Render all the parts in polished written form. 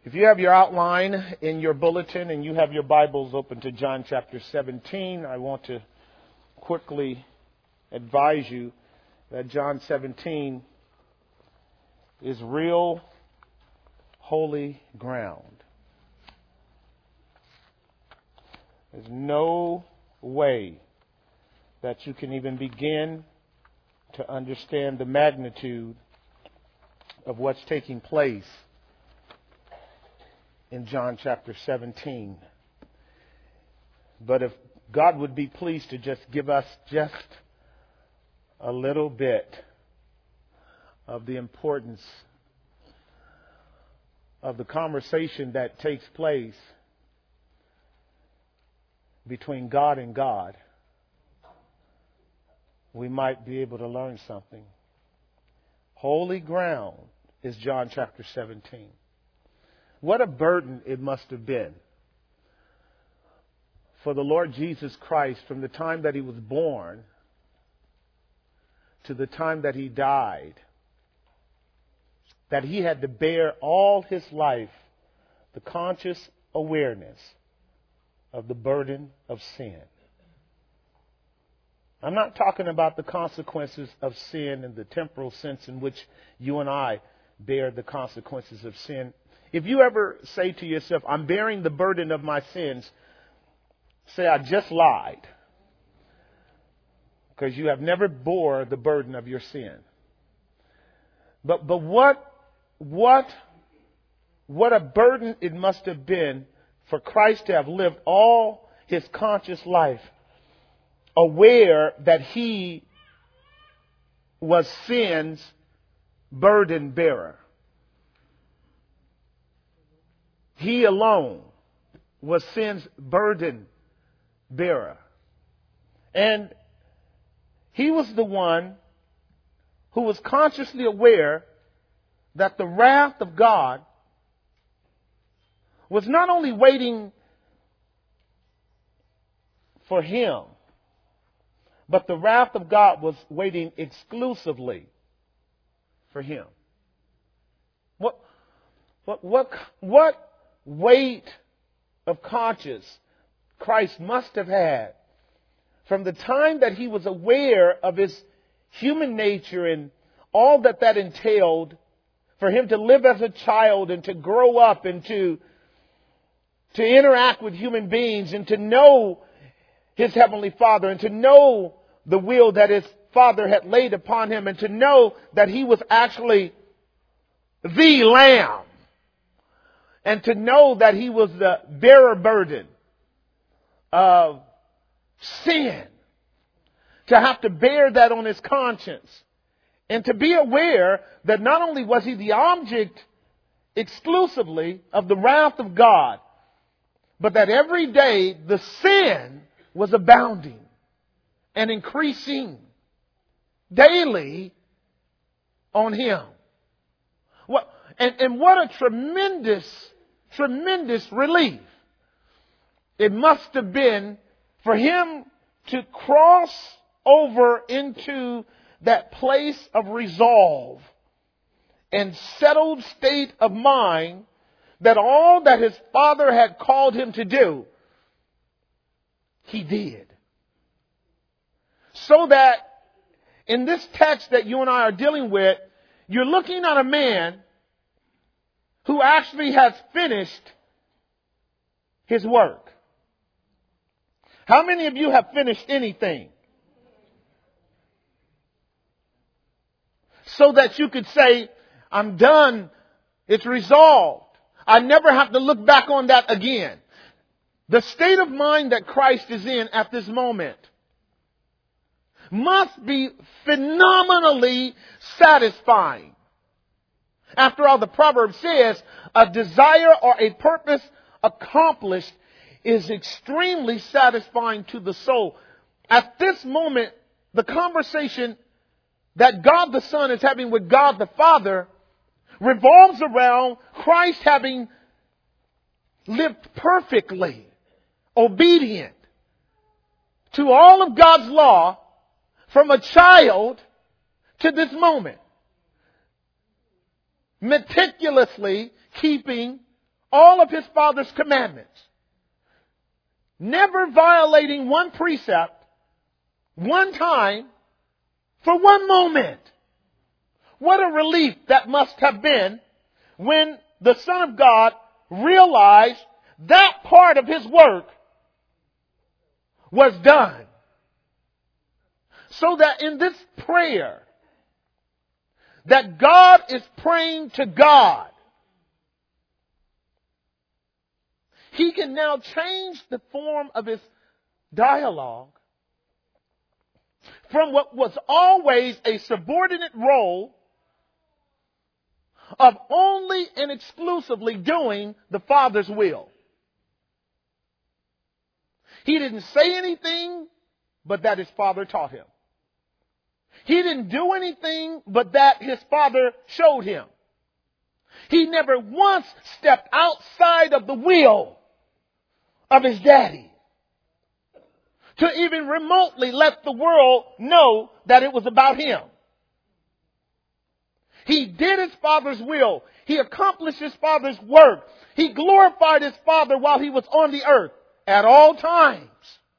If you have your outline in your bulletin and you have your Bibles open to John chapter 17, I want to quickly advise you that John 17 is real holy ground. There's no way that you can even begin to understand the magnitude of what's taking place in John chapter 17. But if God would be pleased to just give us just a little bit of the importance of the conversation that takes place between God and God, we might be able to learn something. Holy ground is John chapter 17. What a burden it must have been for the Lord Jesus Christ from the time that He was born to the time that He died, that He had to bear all His life the conscious awareness of the burden of sin. I'm not talking about the consequences of sin in the temporal sense in which you and I bear the consequences of sin. If you ever say to yourself, I'm bearing the burden of my sins, say, I just lied. Because you have never bore the burden of your sin. But what a burden it must have been for Christ to have lived all His conscious life aware that He was sin's burden bearer. He alone was sin's burden bearer. And He was the one who was consciously aware that the wrath of God was not only waiting for Him, but the wrath of God was waiting exclusively for Him. What weight of conscience Christ must have had from the time that He was aware of His human nature and all that entailed for Him to live as a child and to grow up and to interact with human beings and to know His Heavenly Father and to know the will that His Father had laid upon Him and to know that He was actually the Lamb and to know that He was the bearer burden of sin. To have to bear that on His conscience and to be aware that not only was He the object exclusively of the wrath of God, but that every day the sin was abounding and increasing daily on Him. And what a tremendous relief it must have been for Him to cross over into that place of resolve and settled state of mind that all that His Father had called Him to do, He did. So that in this text that you and I are dealing with, you're looking at a man who actually has finished his work. How many of you have finished anything? So that you could say, I'm done. It's resolved. I never have to look back on that again. The state of mind that Christ is in at this moment must be phenomenally satisfying. After all, the proverb says, a desire or a purpose accomplished is extremely satisfying to the soul. At this moment, the conversation that God the Son is having with God the Father revolves around Christ having lived perfectly, obedient to all of God's law from a child to this moment. Meticulously keeping all of his Father's commandments, never violating one precept, one time, for one moment. What a relief that must have been when the Son of God realized that part of his work was done. So that in this prayer, that God is praying to God, he can now change the form of his dialogue from what was always a subordinate role of only and exclusively doing the Father's will. He didn't say anything but that his Father taught him. He didn't do anything but that his Father showed him. He never once stepped outside of the will of his daddy to even remotely let the world know that it was about him. He did his Father's will. He accomplished his Father's work. He glorified his Father while he was on the earth at all times.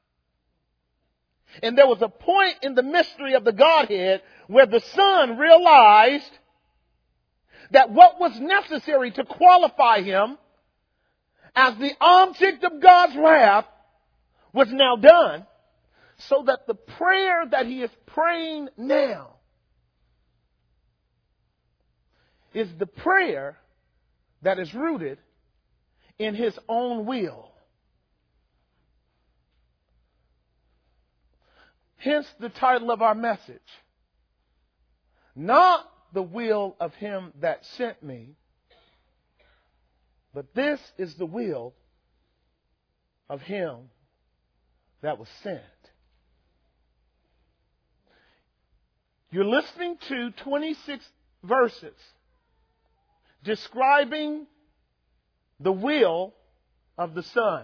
And there was a point in the mystery of the Godhead where the Son realized that what was necessary to qualify him as the object of God's wrath was now done, so that the prayer that he is praying now is the prayer that is rooted in his own will. Hence the title of our message. Not the will of him that sent me, but this is the will of him that was sent. You're listening to 26 verses describing the will of the Son.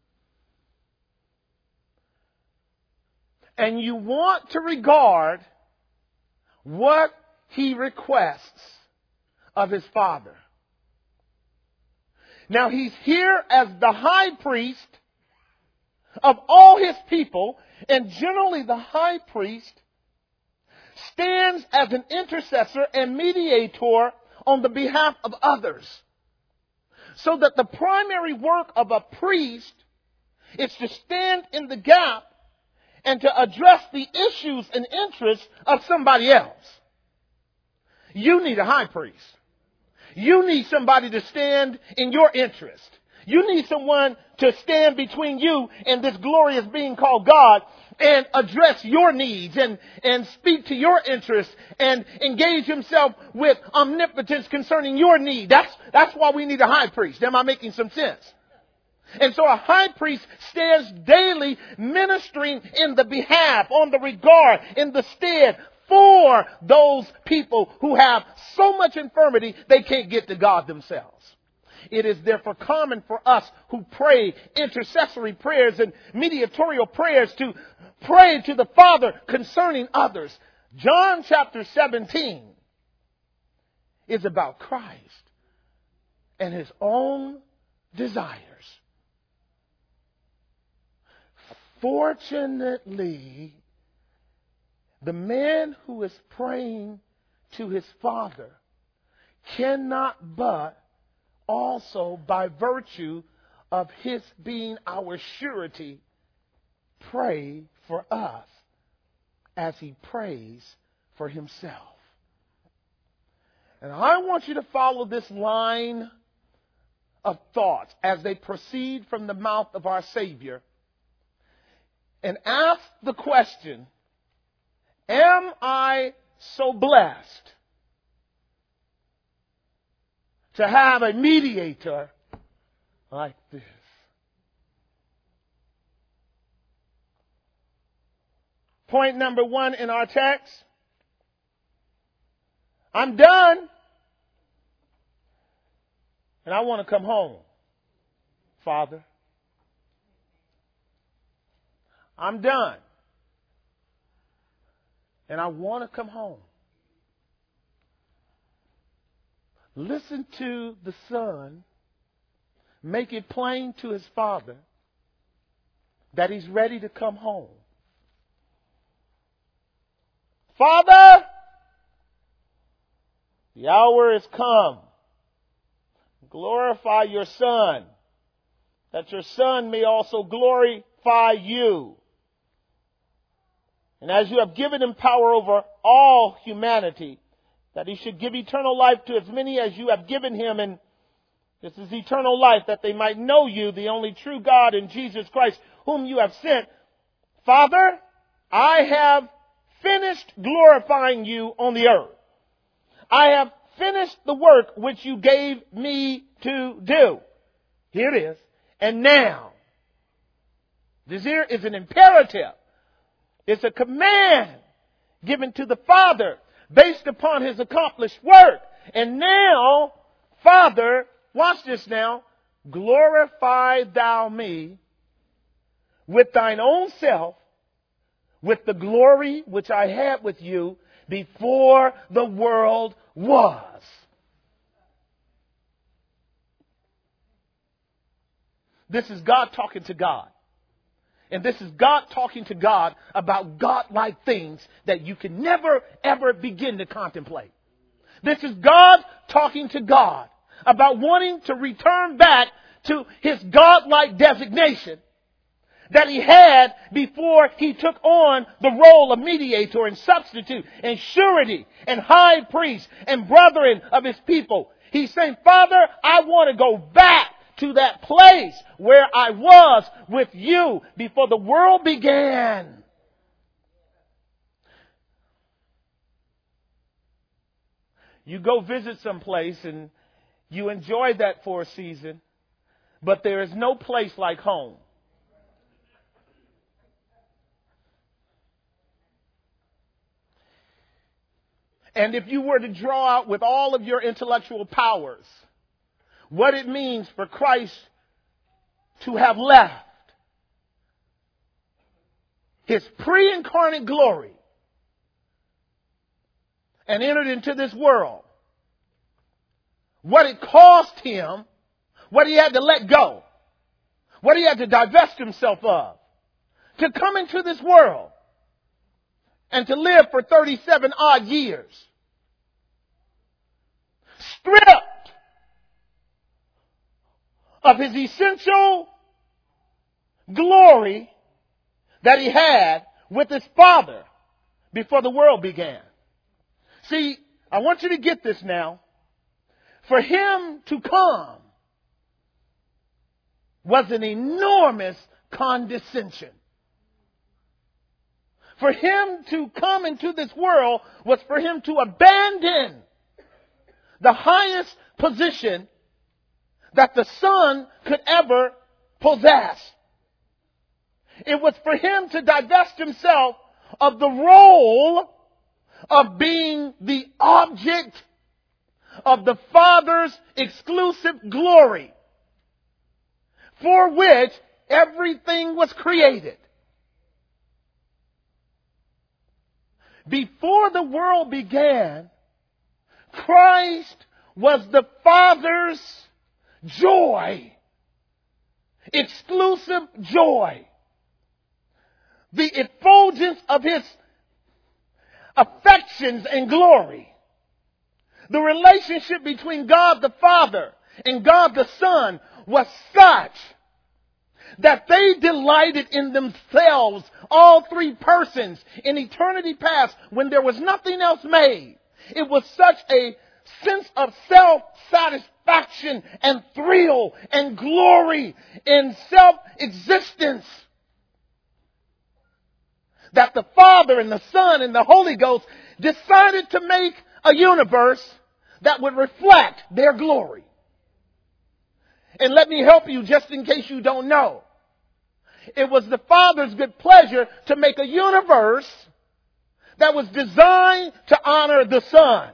And you want to regard what he requests of his Father. Now he's here as the high priest of all his people, and generally the high priest stands as an intercessor and mediator on the behalf of others. So that the primary work of a priest is to stand in the gap and to address the issues and interests of somebody else. You need a high priest. You need somebody to stand in your interest. You need someone to stand between you and this glorious being called God and address your needs and speak to your interests and engage himself with omnipotence concerning your need. That's why we need a high priest. Am I making some sense? And so a high priest stands daily ministering in the behalf, on the regard, in the stead for those people who have so much infirmity they can't get to God themselves. It is therefore common for us who pray intercessory prayers and mediatorial prayers to pray to the Father concerning others. John chapter 17 is about Christ and his own desires. Fortunately, the man who is praying to his Father cannot but also, by virtue of his being our surety, pray for us as he prays for himself. And I want you to follow this line of thoughts as they proceed from the mouth of our Savior and ask the question, am I so blessed to have a mediator like this? Point number 1 in our text. I'm done. And I want to come home, Father. I'm done. And I want to come home. Listen to the Son make it plain to his Father that he's ready to come home. Father, the hour is come. Glorify your Son, that your Son may also glorify you. And as you have given him power over all humanity, that he should give eternal life to as many as you have given him. And this is eternal life, that they might know you, the only true God, and Jesus Christ, whom you have sent. Father, I have finished glorifying you on the earth. I have finished the work which you gave me to do. Here it is. And now, this here is an imperative. It's a command given to the Father based upon his accomplished work. And now, Father, watch this now, glorify thou me with thine own self, with the glory which I had with you before the world was. This is God talking to God. And this is God talking to God about God-like things that you can never, ever begin to contemplate. This is God talking to God about wanting to return back to his God-like designation that he had before he took on the role of mediator and substitute and surety and high priest and brethren of his people. He's saying, Father, I want to go back to that place where I was with you before the world began. You go visit someplace and you enjoy that for a season, but there is no place like home. And if you were to draw out with all of your intellectual powers what it means for Christ to have left his pre-incarnate glory and entered into this world, what it cost him, what he had to let go, what he had to divest himself of, to come into this world and to live for 37 odd years, stripped of his essential glory that he had with his Father before the world began. See, I want you to get this now. For him to come was an enormous condescension. For him to come into this world was for him to abandon the highest position that the Son could ever possess. It was for him to divest himself of the role of being the object of the Father's exclusive glory, for which everything was created. Before the world began, Christ was the Father's joy, exclusive joy, the effulgence of his affections and glory. The relationship between God the Father and God the Son was such that they delighted in themselves, all three persons, in eternity past when there was nothing else made. It was such a sense of self-satisfaction and thrill and glory in self-existence that the Father and the Son and the Holy Ghost decided to make a universe that would reflect their glory. And let me help you just in case you don't know. It was the Father's good pleasure to make a universe that was designed to honor the Son.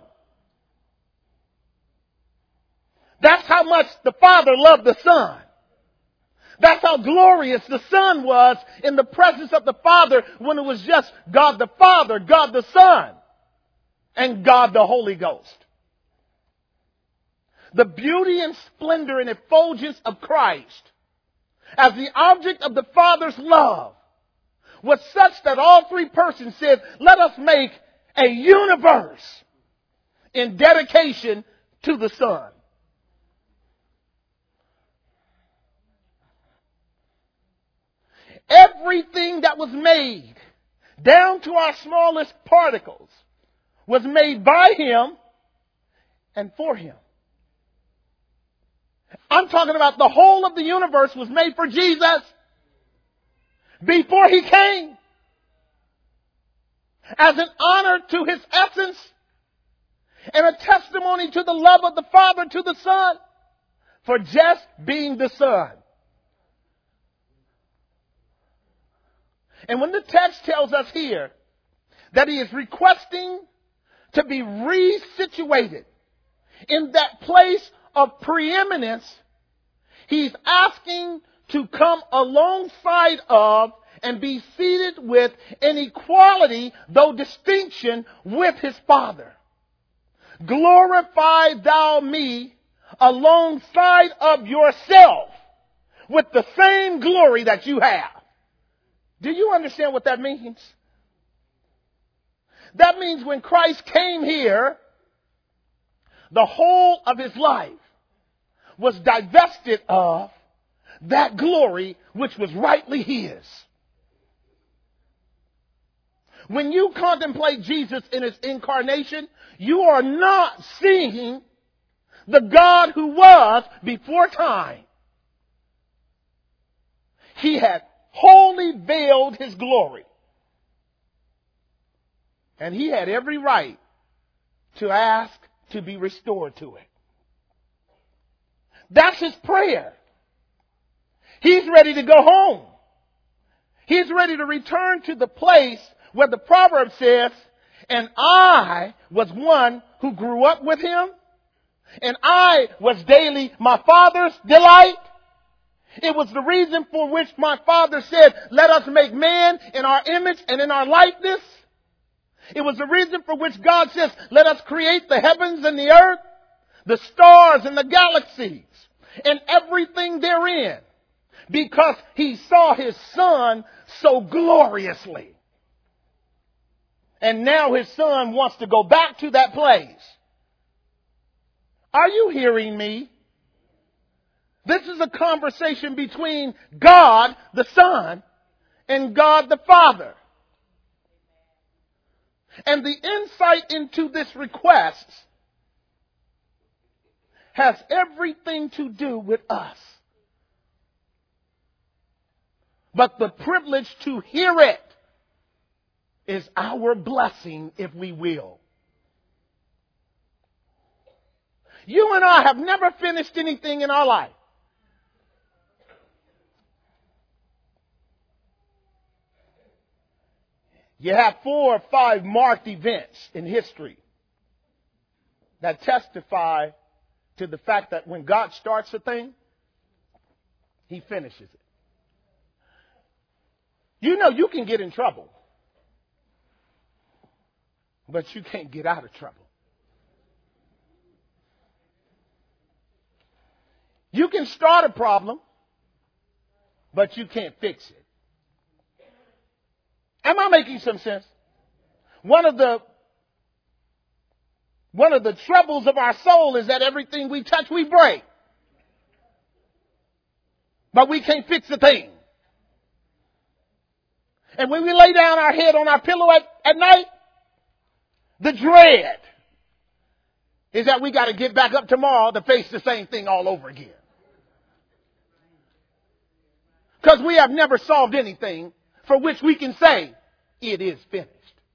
That's how much the Father loved the Son. That's how glorious the Son was in the presence of the Father when it was just God the Father, God the Son, and God the Holy Ghost. the beauty and splendor and effulgence of Christ as the object of the Father's love was such that all three persons said, let us make a universe in dedication to the Son. Everything that was made, down to our smallest particles, was made by Him and for Him. I'm talking about the whole of the universe was made for Jesus before He came. As an honor to His essence and a testimony to the love of the Father to the Son for just being the Son. And when the text tells us here that He is requesting to be resituated in that place of preeminence, He's asking to come alongside of and be seated with in equality, though distinction, with His Father. Glorify thou me alongside of yourself with the same glory that you have. Do you understand what that means? That means when Christ came here, the whole of His life was divested of that glory which was rightly His. When you contemplate Jesus in His incarnation, you are not seeing the God who was before time. He had wholly veiled His glory. And He had every right to ask to be restored to it. That's His prayer. He's ready to go home. He's ready to return to the place where the proverb says, and I was one who grew up with Him, and I was daily my Father's delight. It was the reason for which my Father said, let us make man in our image and in our likeness. It was the reason for which God says, let us create the heavens and the earth, the stars and the galaxies, and everything therein, because He saw His Son so gloriously. And now His Son wants to go back to that place. Are you hearing me? This is a conversation between God the Son and God the Father. And the insight into this request has everything to do with us. But the privilege to hear it is our blessing if we will. You and I have never finished anything in our life. You have 4 or 5 marked events in history that testify to the fact that when God starts a thing, He finishes it. You know you can get in trouble, but you can't get out of trouble. You can start a problem, but you can't fix it. Am I making some sense? One of the troubles of our soul is that everything we touch, we break. But we can't fix a thing. And when we lay down our head on our pillow at night, the dread is that we got to get back up tomorrow to face the same thing all over again. Because we have never solved anything for which we can say, it is finished.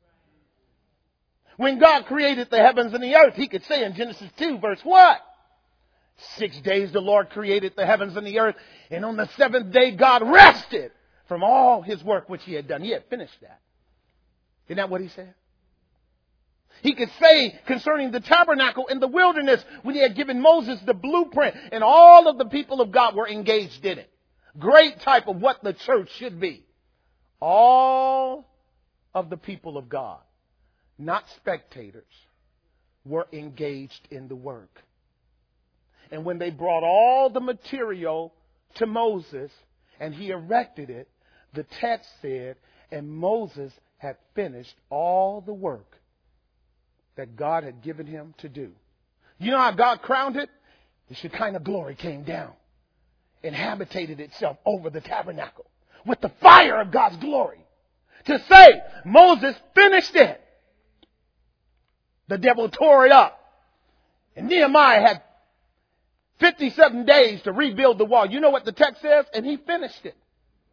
When God created the heavens and the earth, He could say in Genesis 2, verse what? 6 days the Lord created the heavens and the earth, and on the 7th day God rested from all His work which He had done. He had finished that. Isn't that what He said? He could say concerning the tabernacle in the wilderness when He had given Moses the blueprint, and all of the people of God were engaged in it. Great type of what the church should be. All of the people of God, not spectators, were engaged in the work. And when they brought all the material to Moses and he erected it, the text said, and Moses had finished all the work that God had given him to do. You know how God crowned it? The Shekinah glory came down and habitated itself over the tabernacle with the fire of God's glory to say, Moses finished it. The devil tore it up. And Nehemiah had 57 days to rebuild the wall. You know what the text says? And he finished it.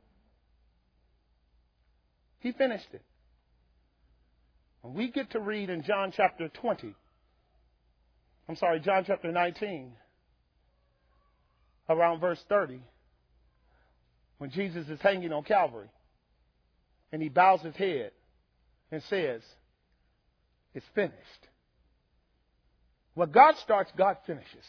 He finished it. And we get to read in John chapter 19, around verse 30, when Jesus is hanging on Calvary, and he bows his head and says, it's finished. What God starts, God finishes.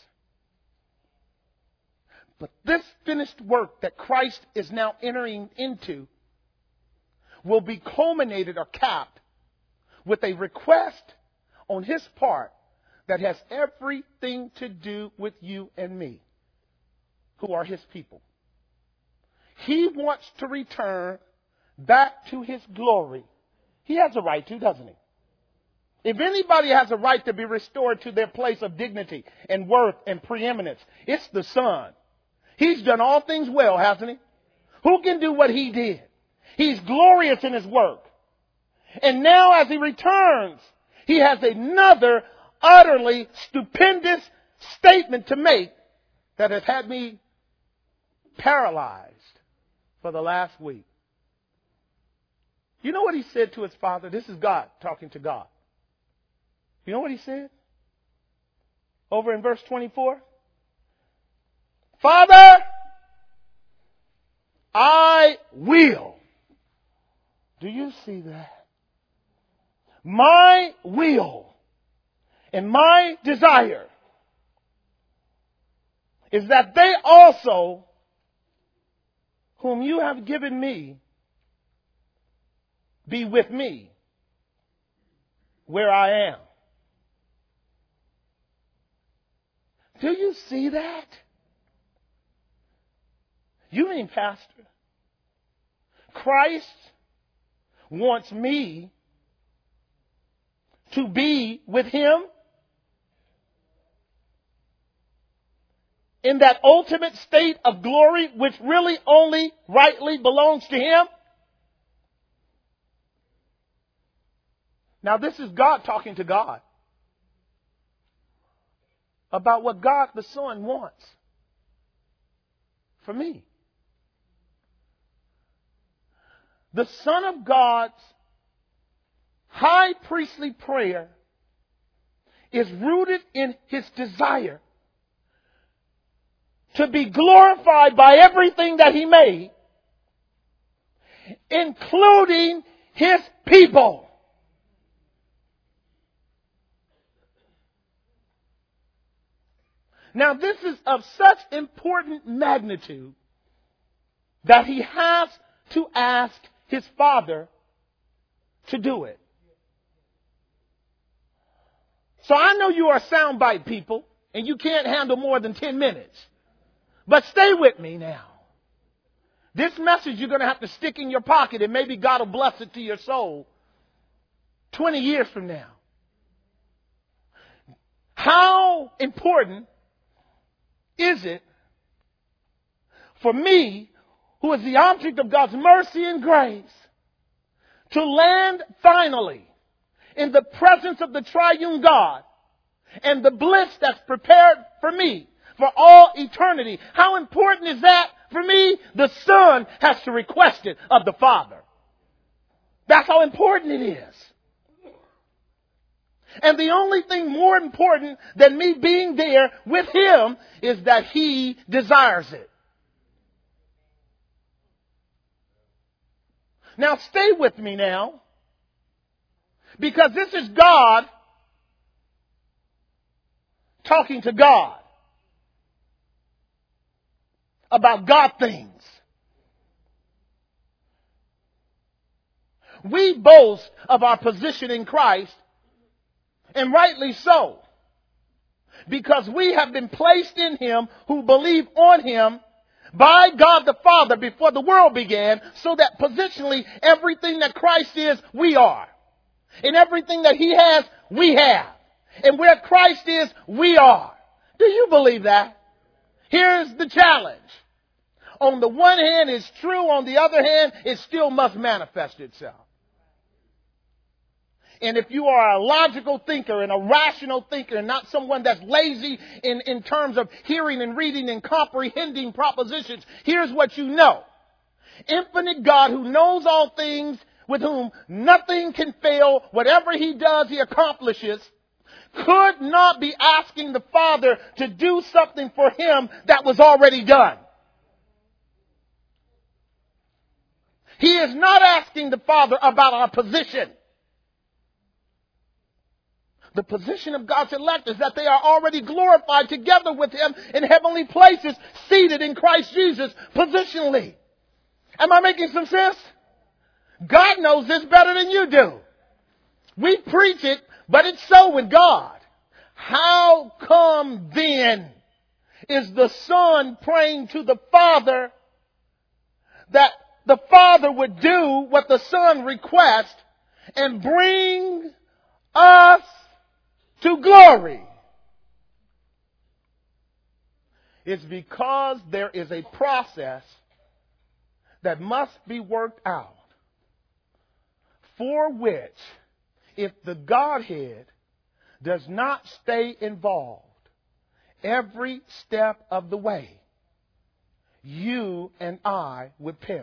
But this finished work that Christ is now entering into will be culminated or capped with a request on his part that has everything to do with you and me, who are his people. He wants to return back to his glory. He has a right to, doesn't he? If anybody has a right to be restored to their place of dignity and worth and preeminence, it's the Son. He's done all things well, hasn't he? Who can do what he did? He's glorious in his work. And now as he returns, he has another utterly stupendous statement to make that has had me paralyzed for the last week. You know what he said to his Father? This is God talking to God. You know what he said? Over in verse 24. Father, I will. Do you see that? My will and my desire is that they also, whom you have given me, be with me where I am. Do you see that? You mean, Pastor, Christ wants me to be with him in that ultimate state of glory which really only rightly belongs to him? Now this is God talking to God about what God the Son wants for me. The Son of God's high priestly prayer is rooted in his desire to be glorified by everything that he made, including his people. Now, this is of such important magnitude that he has to ask his Father to do it. So I know you are soundbite people and you can't handle more than 10 minutes. But stay with me now. This message you're going to have to stick in your pocket and maybe God will bless it to your soul 20 years from now. How important is it for me, who is the object of God's mercy and grace, to land finally in the presence of the triune God and the bliss that's prepared for me for all eternity? How important is that for me? The Son has to request it of the Father. That's how important it is. And the only thing more important than me being there with him is that he desires it. Now stay with me now, because this is God talking to God about God things. We boast of our position in Christ, and rightly so. because we have been placed in him who believe on him by God the Father before the world began, so that positionally everything that Christ is, we are. And everything that he has, we have. And where Christ is, we are. Do you believe that? Here's the challenge. On the one hand, it's true. On the other hand, it still must manifest itself. And if you are a logical thinker and a rational thinker and not someone that's lazy in terms of hearing and reading and comprehending propositions, here's what you know. Infinite God who knows all things, with whom nothing can fail, whatever he does, he accomplishes, could not be asking the Father to do something for him that was already done. He is not asking the Father about our position. The position of God's elect is that they are already glorified together with him in heavenly places, seated in Christ Jesus positionally. Am I making some sense? God knows this better than you do. We preach it, but it's so with God. How come then is the Son praying to the Father that the Father would do what the Son requests and bring us to glory? It's because there is a process that must be worked out, for which, if the Godhead does not stay involved every step of the way, you and I would perish.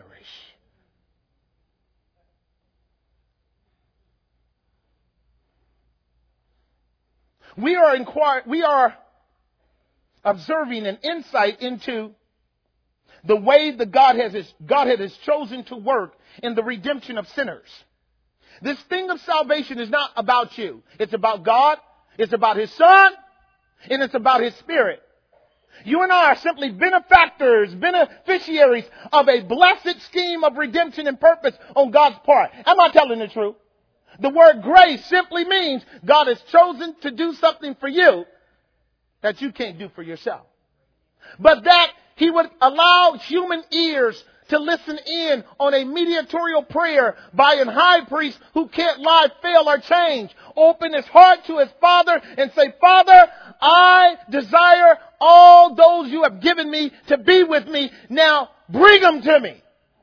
We are observing an insight into the way the Godhead has chosen to work in the redemption of sinners. This thing of salvation is not about you. It's about God. It's about his Son. And it's about his Spirit. You and I are simply benefactors, beneficiaries of a blessed scheme of redemption and purpose on God's part. Am I telling the truth? The word grace simply means God has chosen to do something for you that you can't do for yourself. But that he would allow human ears to listen in on a mediatorial prayer by an high priest who can't lie, fail, or change. Open his heart to his Father and say, Father, I desire all those you have given me to be with me. Now bring them to me.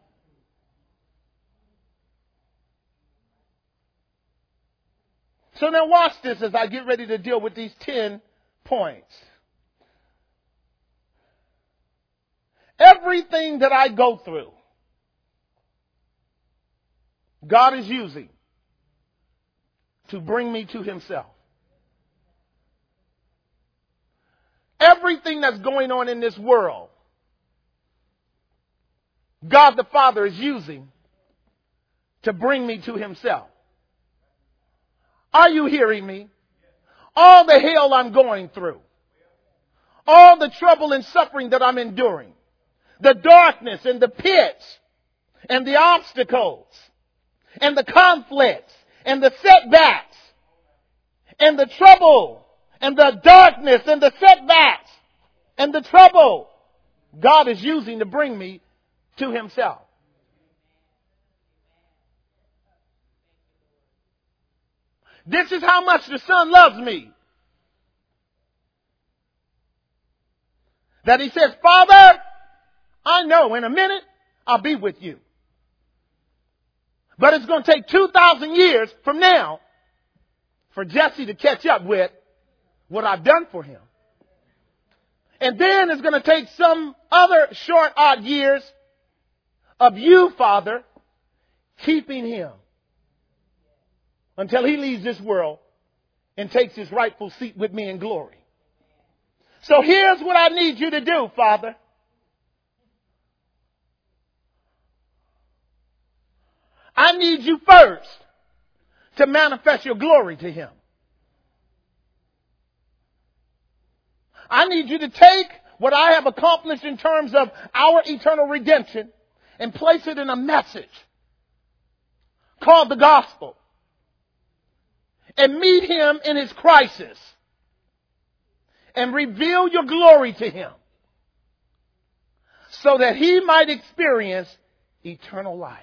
So now watch this as I get ready to deal with these 10 points. Everything that I go through, God is using to bring me to himself. Everything that's going on in this world, God the Father is using to bring me to himself. Are you hearing me? All the hell I'm going through, all the trouble and suffering that I'm enduring, the darkness and the pits and the obstacles and the conflicts and the setbacks and the trouble and the darkness and the setbacks and the trouble, God is using to bring me to himself. This is how much the Son loves me. That he says, Father, I know in a minute I'll be with you. But it's going to take 2,000 years from now for Jesse to catch up with what I've done for him. And then it's going to take some other short, odd years of you, Father, keeping him until he leaves this world and takes his rightful seat with me in glory. So here's what I need you to do, Father. I need you first to manifest your glory to him. I need you to take what I have accomplished in terms of our eternal redemption and place it in a message called the gospel and meet him in his crisis and reveal your glory to him so that he might experience eternal life.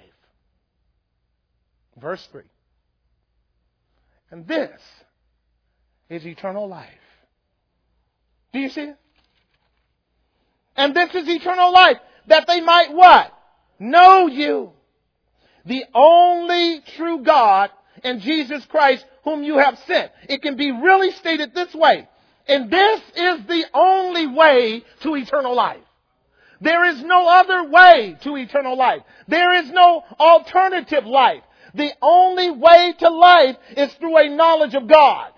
Verse 3. And this is eternal life. Do you see it? And this is eternal life, that they might what? Know you, the only true God, and Jesus Christ, whom you have sent. It can be really stated this way. And this is the only way to eternal life. There is no other way to eternal life. There is no alternative life. The only way to life is through a knowledge of God.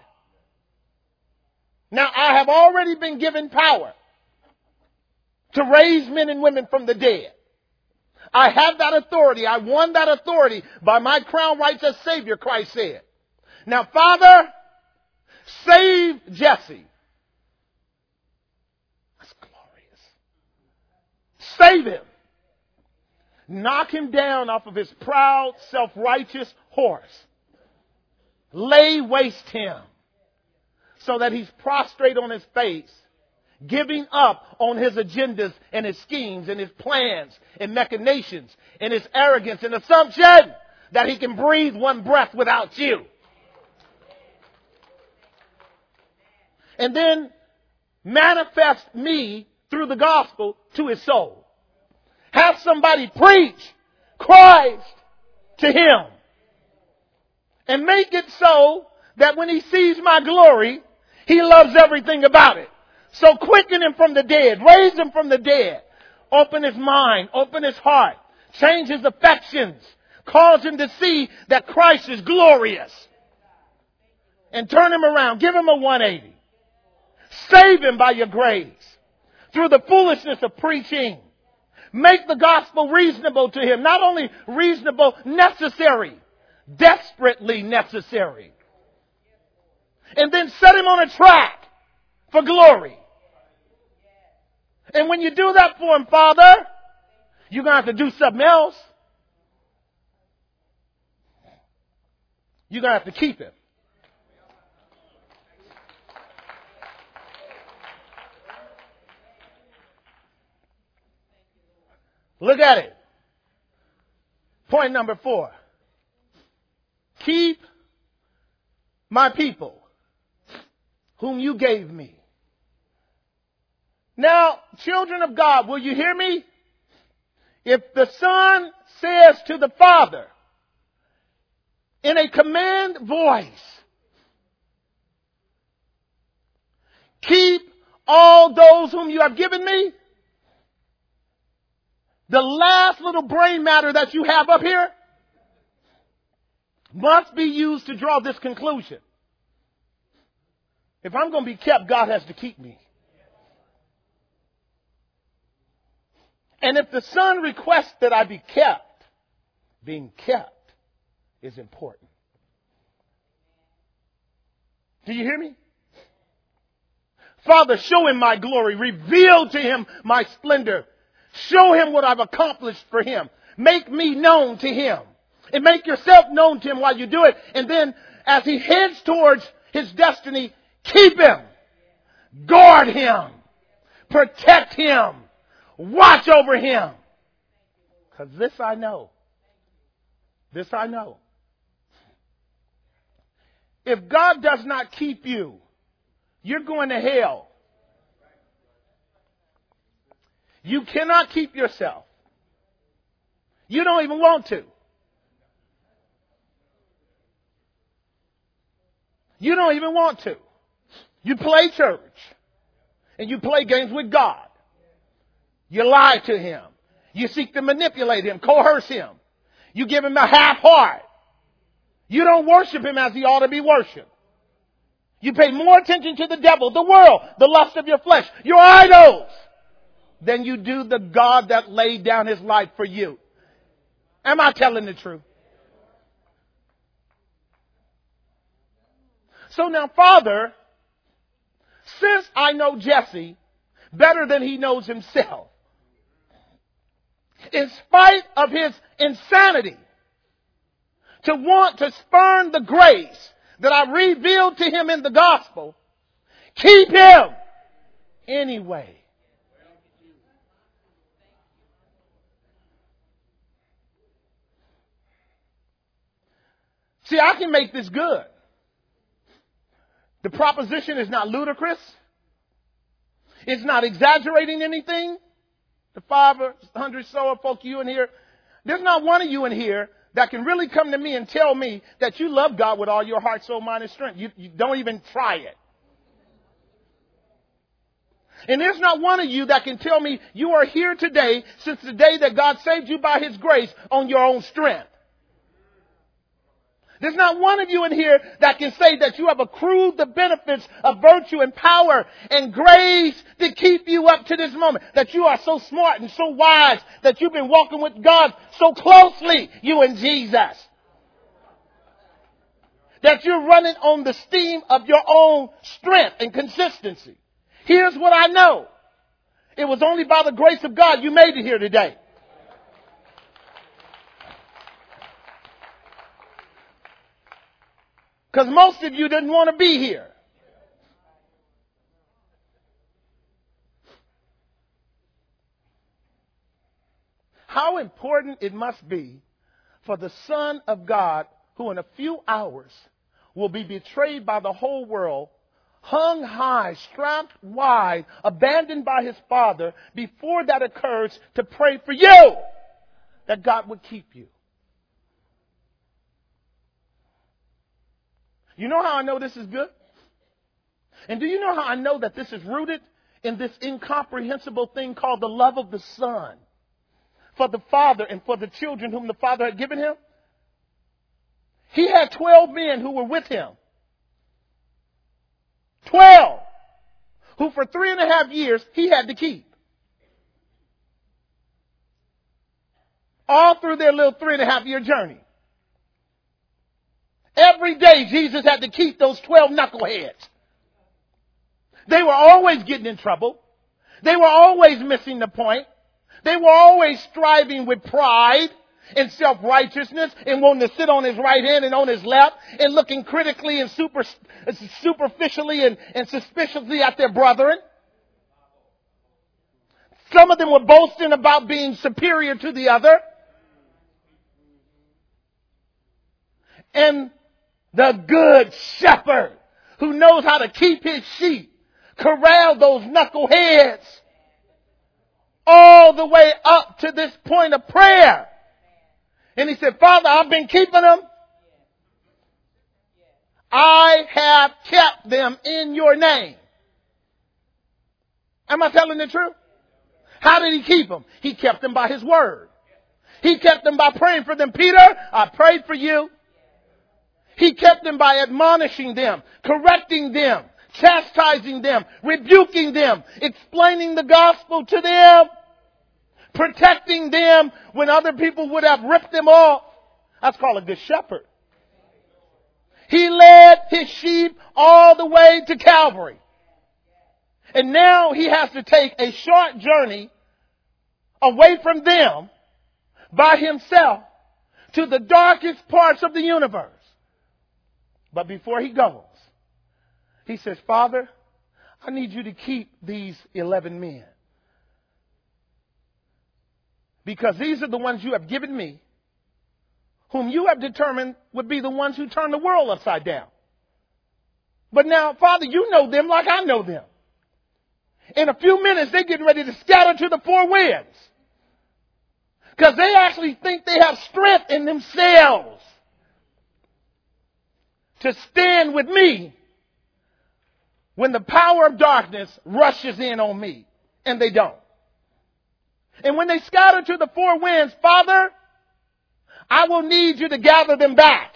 Now, I have already been given power to raise men and women from the dead. I have that authority. I won that authority by my crown rights as Savior, Christ said. Now, Father, save Jesse. That's glorious. Save him. Knock him down off of his proud, self-righteous horse. Lay waste him so that he's prostrate on his face, giving up on his agendas and his schemes and his plans and machinations and his arrogance and assumption that he can breathe one breath without you. And then manifest me through the gospel to his soul. Have somebody preach Christ to him. And make it so that when he sees my glory, he loves everything about it. So quicken him from the dead. Raise him from the dead. Open his mind. Open his heart. Change his affections. Cause him to see that Christ is glorious. And turn him around. Give him a 180. Save him by your grace. Through the foolishness of preaching. Make the gospel reasonable to him. Not only reasonable, necessary. Desperately necessary. And then set him on a track for glory. And when you do that for him, Father, you're going to have to do something else. You're going to have to keep him. Look at it. Point number 4. Keep my people, whom you gave me. Now, children of God, will you hear me? If the Son says to the Father in a command voice, keep all those whom you have given me, the last little brain matter that you have up here must be used to draw this conclusion. If I'm going to be kept, God has to keep me. And if the Son requests that I be kept, being kept is important. Do you hear me? Father, show him my glory. Reveal to him my splendor. Show him what I've accomplished for him. Make me known to him. And make yourself known to him while you do it. And then as he heads towards his destiny, keep him. Guard him. Protect him. Watch over him. Because this I know. This I know. If God does not keep you, you're going to hell. You cannot keep yourself. You don't even want to. You don't even want to. You play church. And you play games with God. You lie to him. You seek to manipulate him, coerce him. You give him a half heart. You don't worship him as he ought to be worshipped. You pay more attention to the devil, the world, the lust of your flesh, your idols, than you do the God that laid down his life for you. Am I telling the truth? So now, Father, since I know Jesse better than he knows himself, in spite of his insanity, to want to spurn the grace that I revealed to him in the gospel, keep him anyway. See, I can make this good. The proposition is not ludicrous. It's not exaggerating anything. The 500 so folk you in here, there's not one of you in here that can really come to me and tell me that you love God with all your heart, soul, mind, and strength. You don't even try it. And there's not one of you that can tell me you are here today since the day that God saved you by His grace on your own strength. There's not one of you in here that can say that you have accrued the benefits of virtue and power and grace to keep you up to this moment. That you are so smart and so wise that you've been walking with God so closely, you and Jesus. That you're running on the steam of your own strength and consistency. Here's what I know. It was only by the grace of God you made it here today. Because most of you didn't want to be here. How important it must be for the Son of God, who in a few hours will be betrayed by the whole world, hung high, strapped wide, abandoned by His Father, before that occurs, to pray for you, that God would keep you. You know how I know this is good? And do you know how I know that this is rooted in this incomprehensible thing called the love of the Son for the Father and for the children whom the Father had given Him? He had 12 men who were with Him. 12 who for 3.5 years He had to keep. All through their little 3.5-year journey. Every day Jesus had to keep those 12 knuckleheads. They were always getting in trouble. They were always missing the point. They were always striving with pride and self-righteousness and wanting to sit on His right hand and on His left and looking critically and superficially and suspiciously at their brethren. Some of them were boasting about being superior to the other. And the good shepherd who knows how to keep his sheep corral those knuckleheads all the way up to this point of prayer. And he said, Father, I've been keeping them. I have kept them in your name. Am I telling the truth? How did He keep them? He kept them by His word. He kept them by praying for them. Peter, I prayed for you. He kept them by admonishing them, correcting them, chastising them, rebuking them, explaining the gospel to them, protecting them when other people would have ripped them off. That's called a good shepherd. He led His sheep all the way to Calvary. And now He has to take a short journey away from them by Himself to the darkest parts of the universe. But before He goes, He says, Father, I need you to keep these 11 men. Because these are the ones you have given me, whom you have determined would be the ones who turn the world upside down. But now, Father, you know them like I know them. In a few minutes, they're getting ready to scatter to the four winds. Because they actually think they have strength in themselves to stand with me when the power of darkness rushes in on me. And they don't. And when they scatter to the four winds, Father, I will need you to gather them back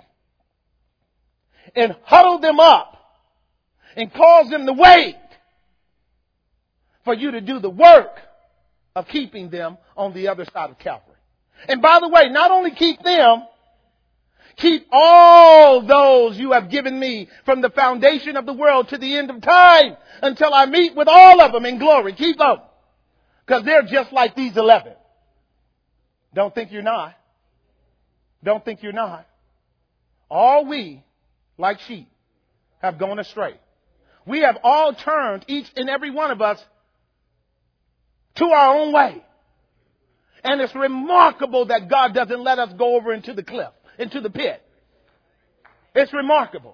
and huddle them up and cause them to wait for you to do the work of keeping them on the other side of Calvary. And by the way, not only keep them, keep all those you have given me from the foundation of the world to the end of time until I meet with all of them in glory. Keep them. Because they're just like these 11. Don't think you're not. Don't think you're not. All we, like sheep, have gone astray. We have all turned, each and every one of us, to our own way. And it's remarkable that God doesn't let us go over into the cliff, into the pit. It's remarkable.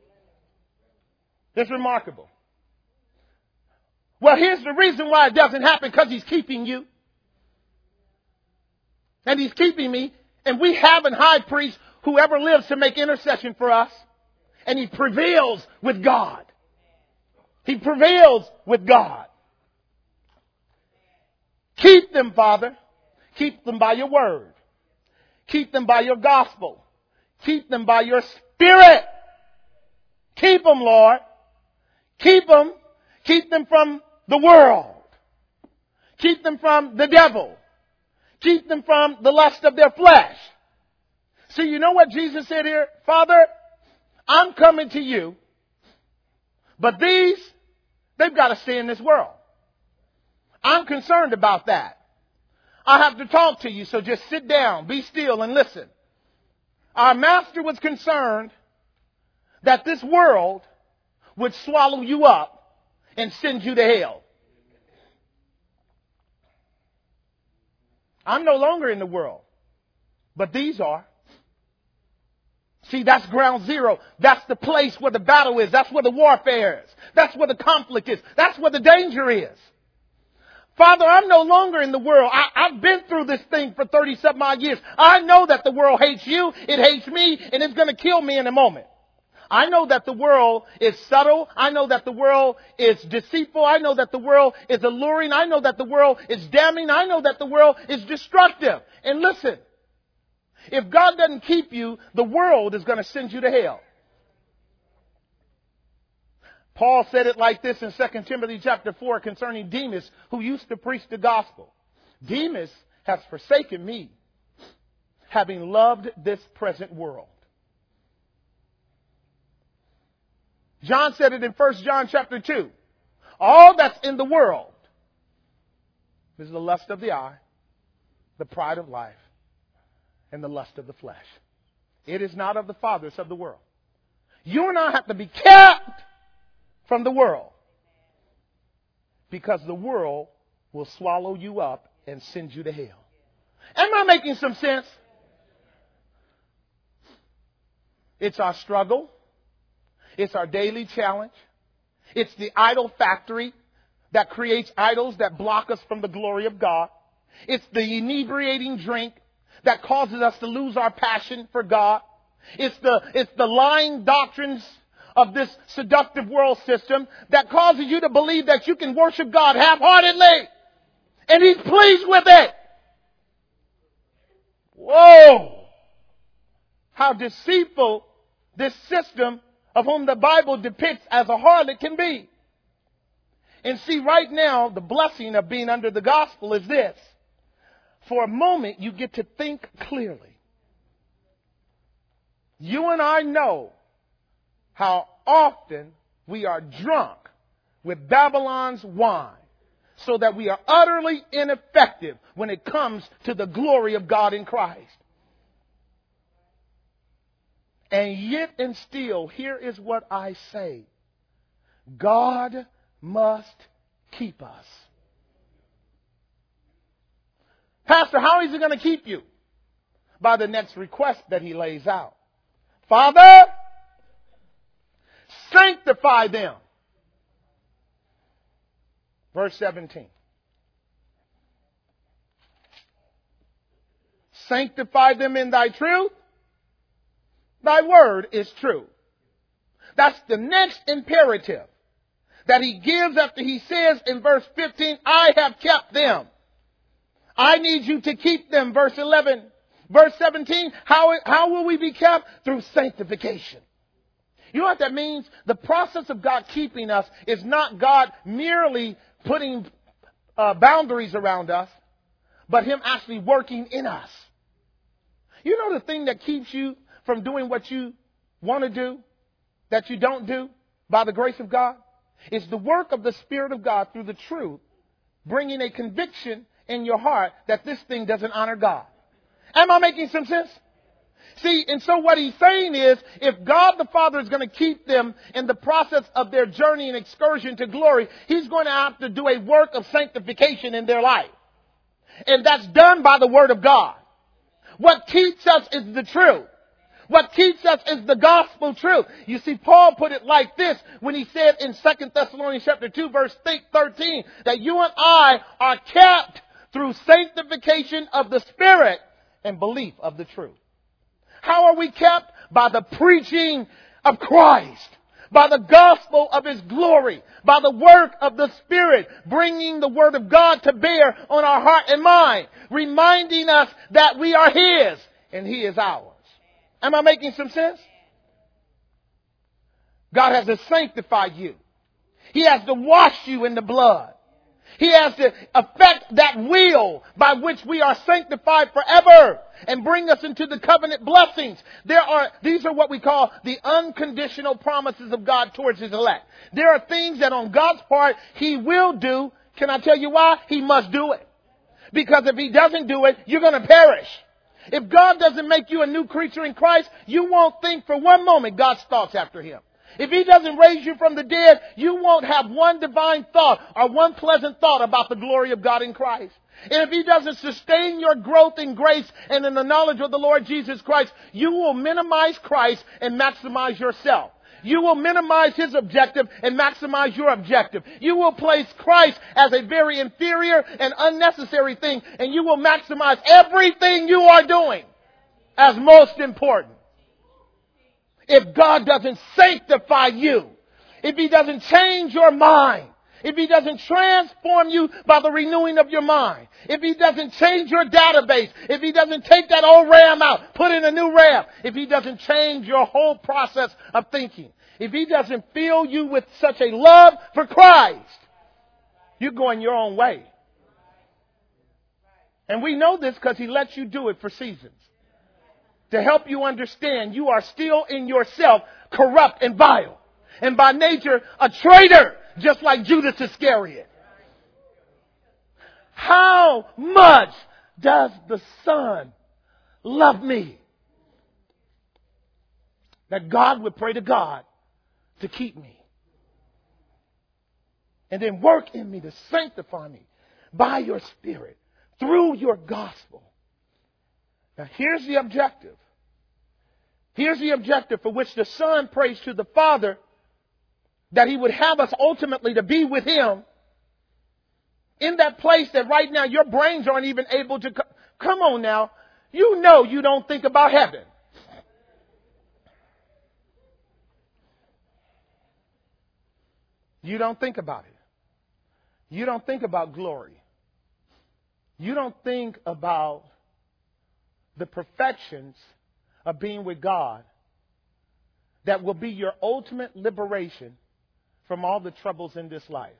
It's remarkable. Well, here's the reason why it doesn't happen, because He's keeping you. And He's keeping me. And we have a high priest who ever lives to make intercession for us. And He prevails with God. He prevails with God. Keep them, Father. Keep them by your word. Keep them by your gospel. Keep them by your Spirit. Keep them, Lord. Keep them. Keep them from the world. Keep them from the devil. Keep them from the lust of their flesh. See, you know what Jesus said here? Father, I'm coming to you, but they've got to stay in this world. I'm concerned about that. I have to talk to you, so just sit down, be still, and listen. Our master was concerned that this world would swallow you up and send you to hell. I'm no longer in the world, but these are. See, that's ground zero. That's the place where the battle is. That's where the warfare is. That's where the conflict is. That's where the danger is. Father, I'm no longer in the world. I've been through this thing for 30-something odd years. I know that the world hates you, it hates me, and it's going to kill me in a moment. I know that the world is subtle. I know that the world is deceitful. I know that the world is alluring. I know that the world is damning. I know that the world is destructive. And listen, if God doesn't keep you, the world is going to send you to hell. Paul said it like this in 2 Timothy chapter 4 concerning Demas, who used to preach the gospel. Demas has forsaken me, having loved this present world. John said it in 1 John chapter 2. All that's in the world is the lust of the eye, the pride of life, and the lust of the flesh. It is not of the Father, it's of the world. You and I have to be kept from the world, because the world will swallow you up and send you to hell. Am I making some sense? It's our struggle. It's our daily challenge. It's the idol factory that creates idols that block us from the glory of God. It's the inebriating drink that causes us to lose our passion for God. It's the lying doctrines of this seductive world system that causes you to believe that you can worship God half-heartedly and He's pleased with it. Whoa! How deceitful this system of whom the Bible depicts as a harlot can be. And see, right now, the blessing of being under the gospel is this. For a moment, you get to think clearly. You and I know how often we are drunk with Babylon's wine, so that we are utterly ineffective when it comes to the glory of God in Christ. And yet and still, here is what I say. God must keep us. Pastor, how is He going to keep you? By the next request that he lays out. Father, sanctify them. Verse 17. Sanctify them in thy truth. Thy word is true. That's the next imperative that he gives after he says in verse 15, I have kept them. I need you to keep them. Verse 11. Verse 17, how will we be kept? Through sanctification. You know what that means? The process of God keeping us is not God merely putting boundaries around us, but Him actually working in us. You know the thing that keeps you from doing what you want to do, that you don't do, by the grace of God? It's the work of the Spirit of God through the truth, bringing a conviction in your heart that this thing doesn't honor God. Am I making some sense? See, and so what he's saying is, if God the Father is going to keep them in the process of their journey and excursion to glory, he's going to have to do a work of sanctification in their life. And that's done by the Word of God. What keeps us is the truth. What keeps us is the gospel truth. You see, Paul put it like this when he said in 2 Thessalonians chapter 2, verse 13, that you and I are kept through sanctification of the Spirit and belief of the truth. How are we kept? By the preaching of Christ, by the gospel of His glory, by the work of the Spirit, bringing the Word of God to bear on our heart and mind, reminding us that we are His and He is ours. Am I making some sense? God has to sanctify you. He has to wash you in the blood. He has to affect that will by which we are sanctified forever and bring us into the covenant blessings. These are what we call the unconditional promises of God towards His elect. There are things that on God's part He will do. Can I tell you why? He must do it. Because if He doesn't do it, you're going to perish. If God doesn't make you a new creature in Christ, you won't think for one moment God's thoughts after Him. If He doesn't raise you from the dead, you won't have one divine thought or one pleasant thought about the glory of God in Christ. And if He doesn't sustain your growth in grace and in the knowledge of the Lord Jesus Christ, you will minimize Christ and maximize yourself. You will minimize His objective and maximize your objective. You will place Christ as a very inferior and unnecessary thing, and you will maximize everything you are doing as most important. If God doesn't sanctify you, if He doesn't change your mind, if He doesn't transform you by the renewing of your mind, if He doesn't change your database, if He doesn't take that old RAM out, put in a new RAM, if He doesn't change your whole process of thinking, if He doesn't fill you with such a love for Christ, you're going your own way. And we know this because He lets you do it for seasons. To help you understand you are still in yourself corrupt and vile. And by nature, a traitor, just like Judas Iscariot. How much does the Son love me? That God would pray to God to keep me. And then work in me to sanctify me by your Spirit through your gospel. Now here's the objective. Here's the objective for which the Son prays to the Father, that He would have us ultimately to be with Him in that place that right now your brains aren't even able to. Come on now. You know you don't think about heaven. You don't think about it. You don't think about glory. You don't think about the perfections of being with God that will be your ultimate liberation from all the troubles in this life.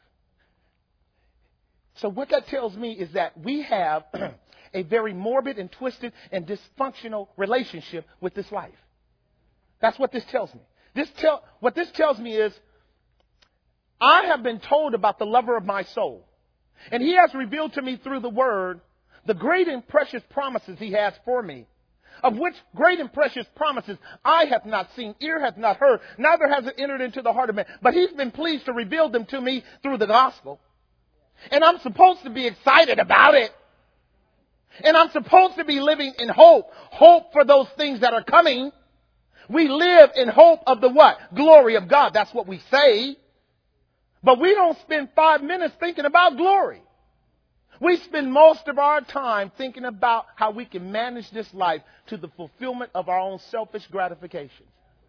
So what that tells me is that we have a very morbid and twisted and dysfunctional relationship with this life. That's what this tells me. What this tells me is I have been told about the lover of my soul. And He has revealed to me through the Word the great and precious promises He has for me, of which great and precious promises eye hath not seen, ear hath not heard, neither has it entered into the heart of man. But He's been pleased to reveal them to me through the gospel. And I'm supposed to be excited about it. And I'm supposed to be living in hope. Hope for those things that are coming. We live in hope of the what? Glory of God. That's what we say. But we don't spend 5 minutes thinking about glory. We spend most of our time thinking about how we can manage this life to the fulfillment of our own selfish gratifications.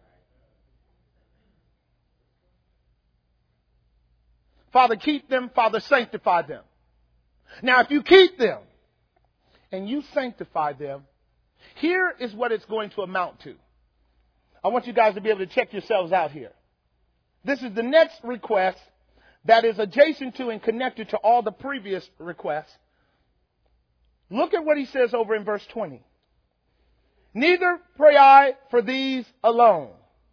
Father, keep them. Father, sanctify them. Now, if you keep them and you sanctify them, here is what it's going to amount to. I want you guys to be able to check yourselves out here. This is the next request that is adjacent to and connected to all the previous requests. Look at what he says over in verse 20. Neither pray I for these alone,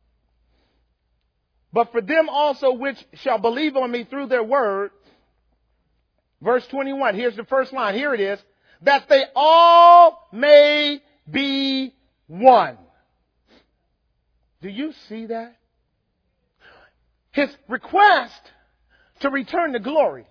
but for them also which shall believe on me through their word. Verse 21, here's the first line. Here it is. That they all may be one. Do you see that? His request to return to glory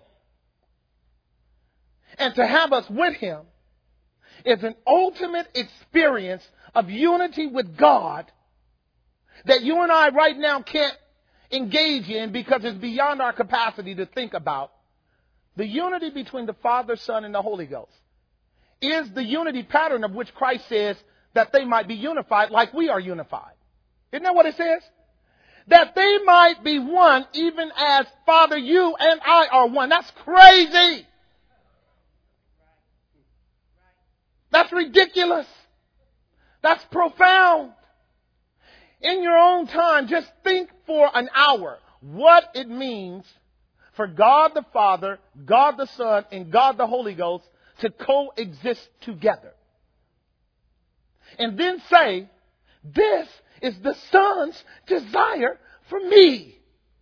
and to have us with him is an ultimate experience of unity with God that you and I right now can't engage in because it's beyond our capacity to think about. The unity between the Father, Son, and the Holy Ghost is the unity pattern of which Christ says that they might be unified like we are unified. Isn't that what it says? That they might be one even as, Father, you and I are one. That's crazy. That's ridiculous. That's profound. In your own time, just think for an hour what it means for God the Father, God the Son, and God the Holy Ghost to coexist together. And then say, this is the Son's desire for me.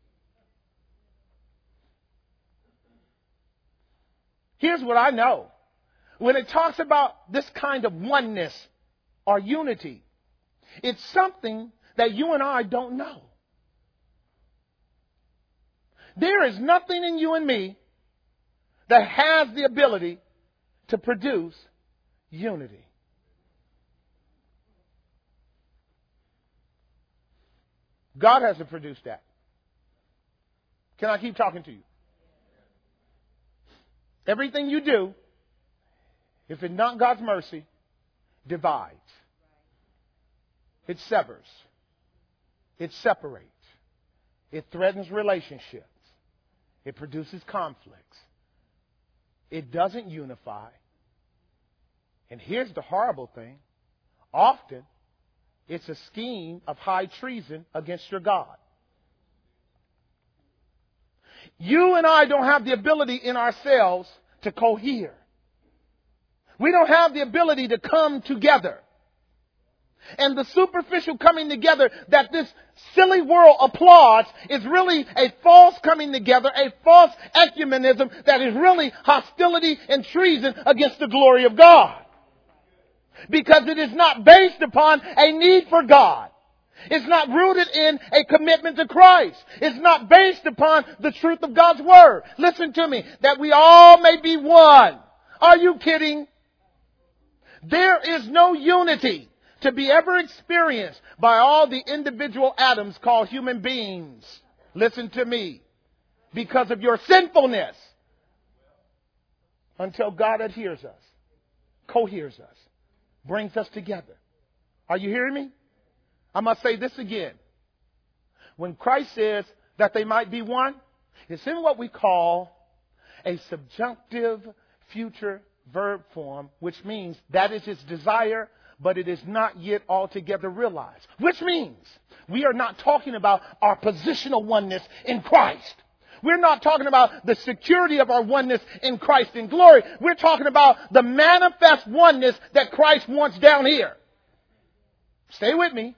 Here's what I know. When it talks about this kind of oneness or unity, it's something that you and I don't know. There is nothing in you and me that has the ability to produce unity. God has to produce that. Can I keep talking to you? Everything you do, if it's not God's mercy, divides. It severs. It separates. It threatens relationships. It produces conflicts. It doesn't unify. And here's the horrible thing. Often, it's a scheme of high treason against your God. You and I don't have the ability in ourselves to cohere. We don't have the ability to come together. And the superficial coming together that this silly world applauds is really a false coming together, a false ecumenism that is really hostility and treason against the glory of God. Because it is not based upon a need for God. It's not rooted in a commitment to Christ. It's not based upon the truth of God's Word. Listen to me, that we all may be one. Are you kidding? There is no unity to be ever experienced by all the individual atoms called human beings. Listen to me. Because of your sinfulness. Until God adheres us, coheres us, brings us together. Are you hearing me? I must say this again. When Christ says that they might be one, it's in what we call a subjunctive future verb form, which means that is his desire, but it is not yet altogether realized. Which means we are not talking about our positional oneness in Christ. We're not talking about the security of our oneness in Christ in glory. We're talking about the manifest oneness that Christ wants down here. Stay with me.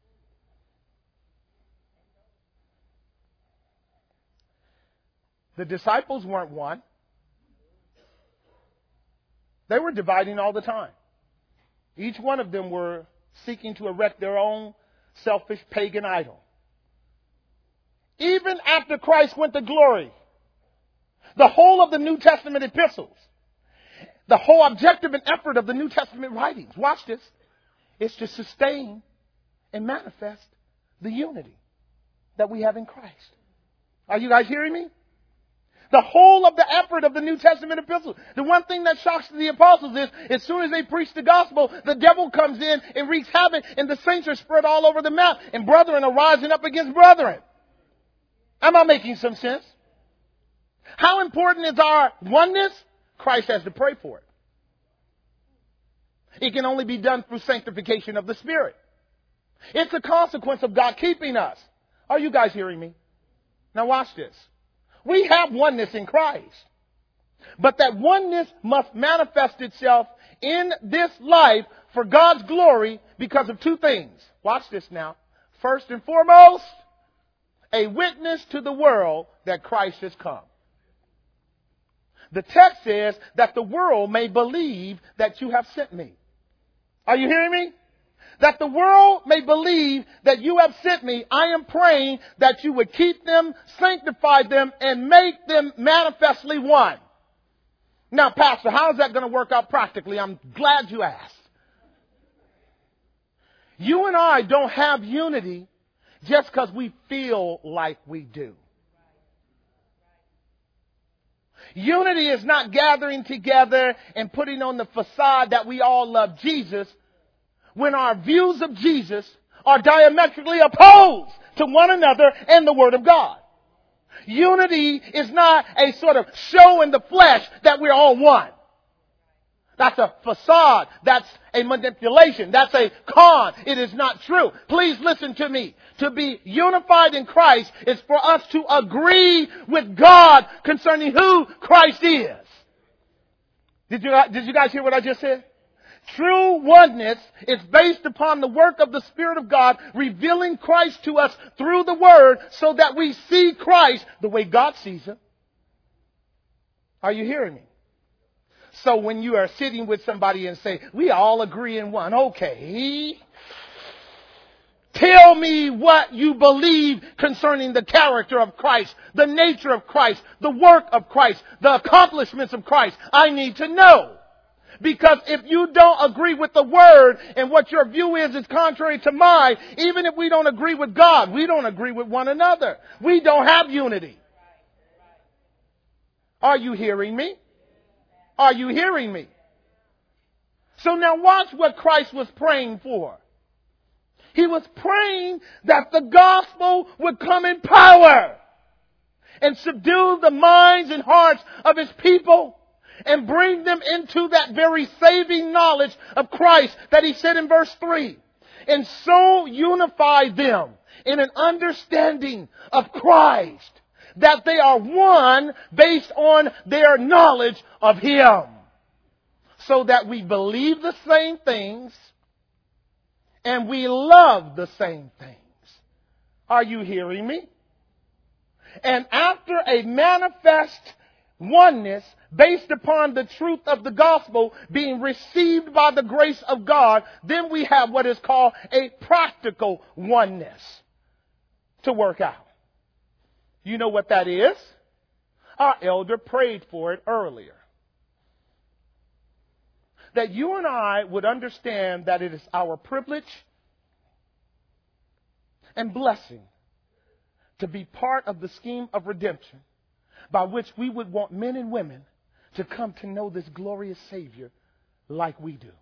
The disciples weren't one. They were dividing all the time. Each one of them were seeking to erect their own selfish pagan idol. Even after Christ went to glory, the whole of the New Testament epistles, the whole objective and effort of the New Testament writings, watch this, is to sustain and manifest the unity that we have in Christ. Are you guys hearing me? The whole of the effort of the New Testament epistles. The one thing that shocks the apostles is, as soon as they preach the gospel, the devil comes in and wreaks havoc, and the saints are spread all over the map, and brethren are rising up against brethren. Am I making some sense? How important is our oneness? Christ has to pray for it. It can only be done through sanctification of the Spirit. It's a consequence of God keeping us. Are you guys hearing me? Now watch this. We have oneness in Christ. But that oneness must manifest itself in this life for God's glory because of two things. Watch this now. First and foremost, a witness to the world that Christ has come. The text says that the world may believe that you have sent me. Are you hearing me? that the world may believe that you have sent me, I am praying that you would keep them, sanctify them, and make them manifestly one. Now, Pastor, how is that going to work out practically? I'm glad you asked. You and I don't have unity just because we feel like we do. Unity is not gathering together and putting on the facade that we all love Jesus when our views of Jesus are diametrically opposed to one another and the Word of God. Unity is not a sort of show in the flesh that we're all one. That's a facade. That's a manipulation. That's a con. It is not true. Please listen to me. To be unified in Christ is for us to agree with God concerning who Christ is. Did you guys hear what I just said? True oneness is based upon the work of the Spirit of God revealing Christ to us through the Word so that we see Christ the way God sees Him. Are you hearing me? So when you are sitting with somebody and say, we all agree in one, okay. Tell me what you believe concerning the character of Christ, the nature of Christ, the work of Christ, the accomplishments of Christ. I need to know. Because if you don't agree with the Word and what your view is contrary to mine, even if we don't agree with God, we don't agree with one another. We don't have unity. Are you hearing me? Are you hearing me? So now watch what Christ was praying for. He was praying that the gospel would come in power and subdue the minds and hearts of His people and bring them into that very saving knowledge of Christ that He said in verse 3. And so unify them in an understanding of Christ, that they are one based on their knowledge of Him, so that we believe the same things and we love the same things. Are you hearing me? And after a manifest oneness based upon the truth of the gospel being received by the grace of God, then we have what is called a practical oneness to work out. You know what that is? Our elder prayed for it earlier. That you and I would understand that it is our privilege and blessing to be part of the scheme of redemption by which we would want men and women to come to know this glorious Savior like we do.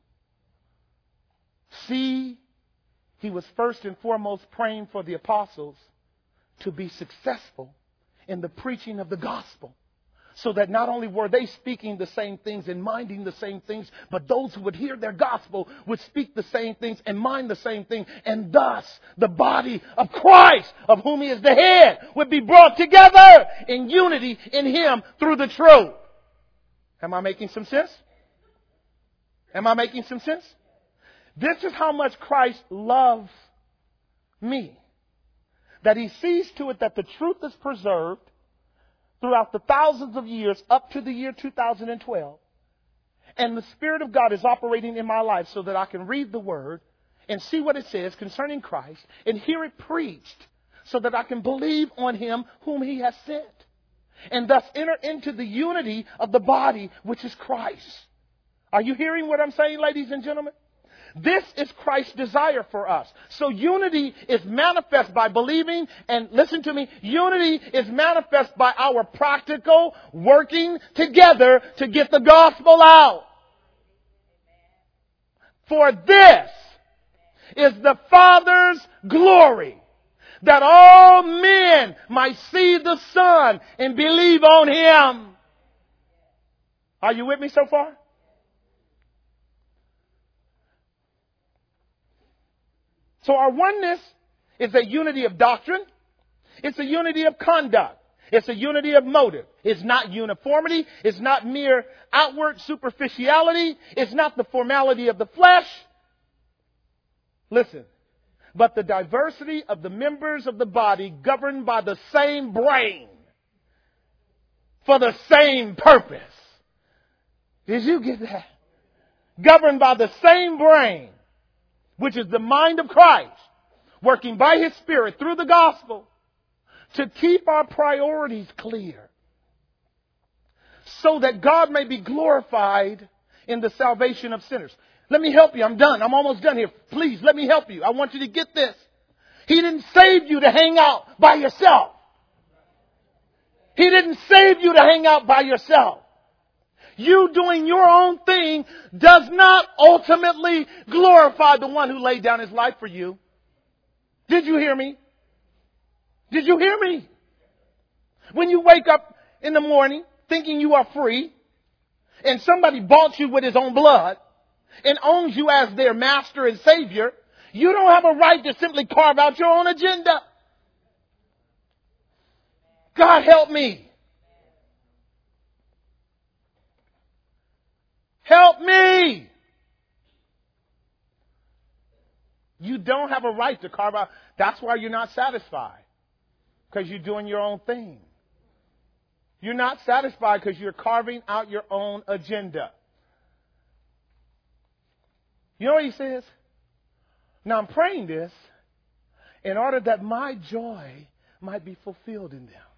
See, he was first and foremost praying for the apostles to be successful in the preaching of the gospel, so that not only were they speaking the same things and minding the same things, but those who would hear their gospel would speak the same things and mind the same thing. And thus, the body of Christ, of whom He is the head, would be brought together in unity in Him through the truth. Am I making some sense? Am I making some sense? This is how much Christ loves me. That He sees to it that the truth is preserved throughout the thousands of years up to the year 2012. And the Spirit of God is operating in my life so that I can read the Word and see what it says concerning Christ and hear it preached so that I can believe on Him whom He has sent. And thus enter into the unity of the body, which is Christ. Are you hearing what I'm saying, ladies and gentlemen? This is Christ's desire for us. So unity is manifest by believing, and listen to me, unity is manifest by our practical working together to get the gospel out. For this is the Father's glory, that all men might see the Son and believe on Him. Are you with me so far? So our oneness is a unity of doctrine. It's a unity of conduct. It's a unity of motive. It's not uniformity. It's not mere outward superficiality. It's not the formality of the flesh. Listen. But the diversity of the members of the body governed by the same brain for the same purpose. Did you get that? Governed by the same brain which is the mind of Christ, working by His Spirit through the gospel to keep our priorities clear so that God may be glorified in the salvation of sinners. Let me help you. I'm done. I'm almost done here. Please, let me help you. I want you to get this. He didn't save you to hang out by yourself. He didn't save you to hang out by yourself. You doing your own thing does not ultimately glorify the one who laid down His life for you. Did you hear me? Did you hear me? When you wake up in the morning thinking you are free and somebody bought you with his own blood and owns you as their master and savior, you don't have a right to simply carve out your own agenda. God help me. Help me. You don't have a right to carve out. That's why you're not satisfied. Because you're doing your own thing. You're not satisfied because you're carving out your own agenda. You know what He says? Now I'm praying this in order that my joy might be fulfilled in them.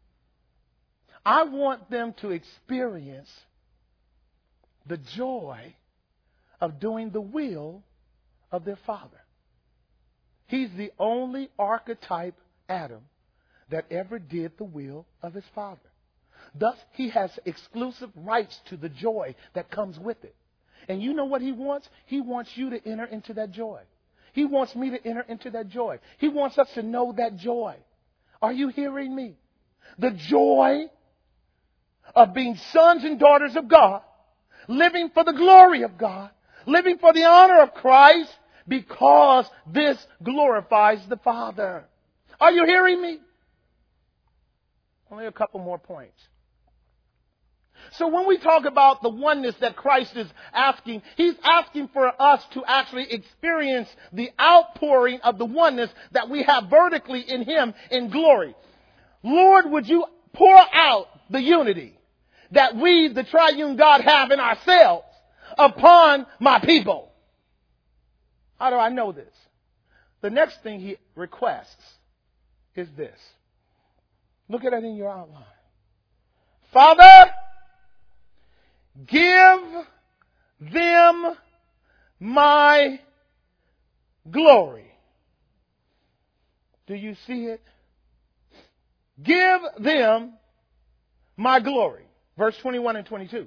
I want them to experience the joy of doing the will of their Father. He's the only archetype Adam that ever did the will of his Father. Thus, he has exclusive rights to the joy that comes with it. And you know what he wants? He wants you to enter into that joy. He wants me to enter into that joy. He wants us to know that joy. Are you hearing me? The joy of being sons and daughters of God, living for the glory of God, living for the honor of Christ, because this glorifies the Father. Are you hearing me? Only a couple more points. So when we talk about the oneness that Christ is asking, He's asking for us to actually experience the outpouring of the oneness that we have vertically in Him in glory. Lord, would you pour out the unity that we, the triune God, have in ourselves upon my people? How do I know this? The next thing He requests is this. Look at it in your outline. Father, give them my glory. Do you see it? Give them my glory. Verse 21 and 22.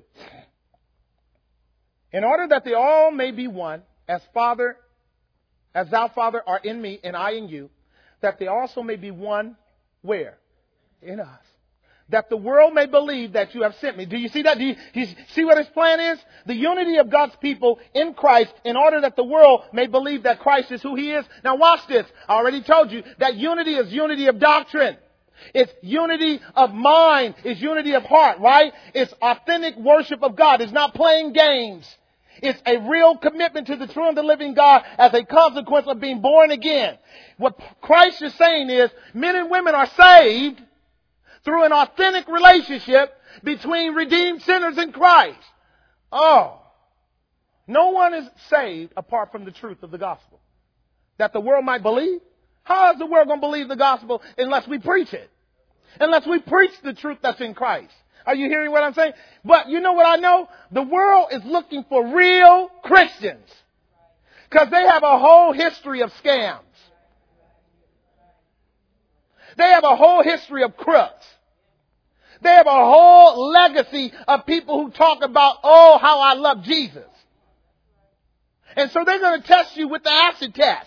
In order that they all may be one, as thou, Father, art in me and I in you, that they also may be one where? In us. That the world may believe that you have sent me. Do you see that? Do you see what His plan is? The unity of God's people in Christ in order that the world may believe that Christ is who He is. Now watch this. I already told you that unity is unity of doctrine. It's unity of mind. It's unity of heart, right? It's authentic worship of God. It's not playing games. It's a real commitment to the true and the living God as a consequence of being born again. What Christ is saying is men and women are saved through an authentic relationship between redeemed sinners and Christ. Oh, no one is saved apart from the truth of the gospel. That the world might believe? How is the world going to believe the gospel unless we preach it? Unless we preach the truth that's in Christ. Are you hearing what I'm saying? But you know what I know? The world is looking for real Christians. Because they have a whole history of scams. They have a whole history of crooks. They have a whole legacy of people who talk about, oh, how I love Jesus. And so they're going to test you with the acid test.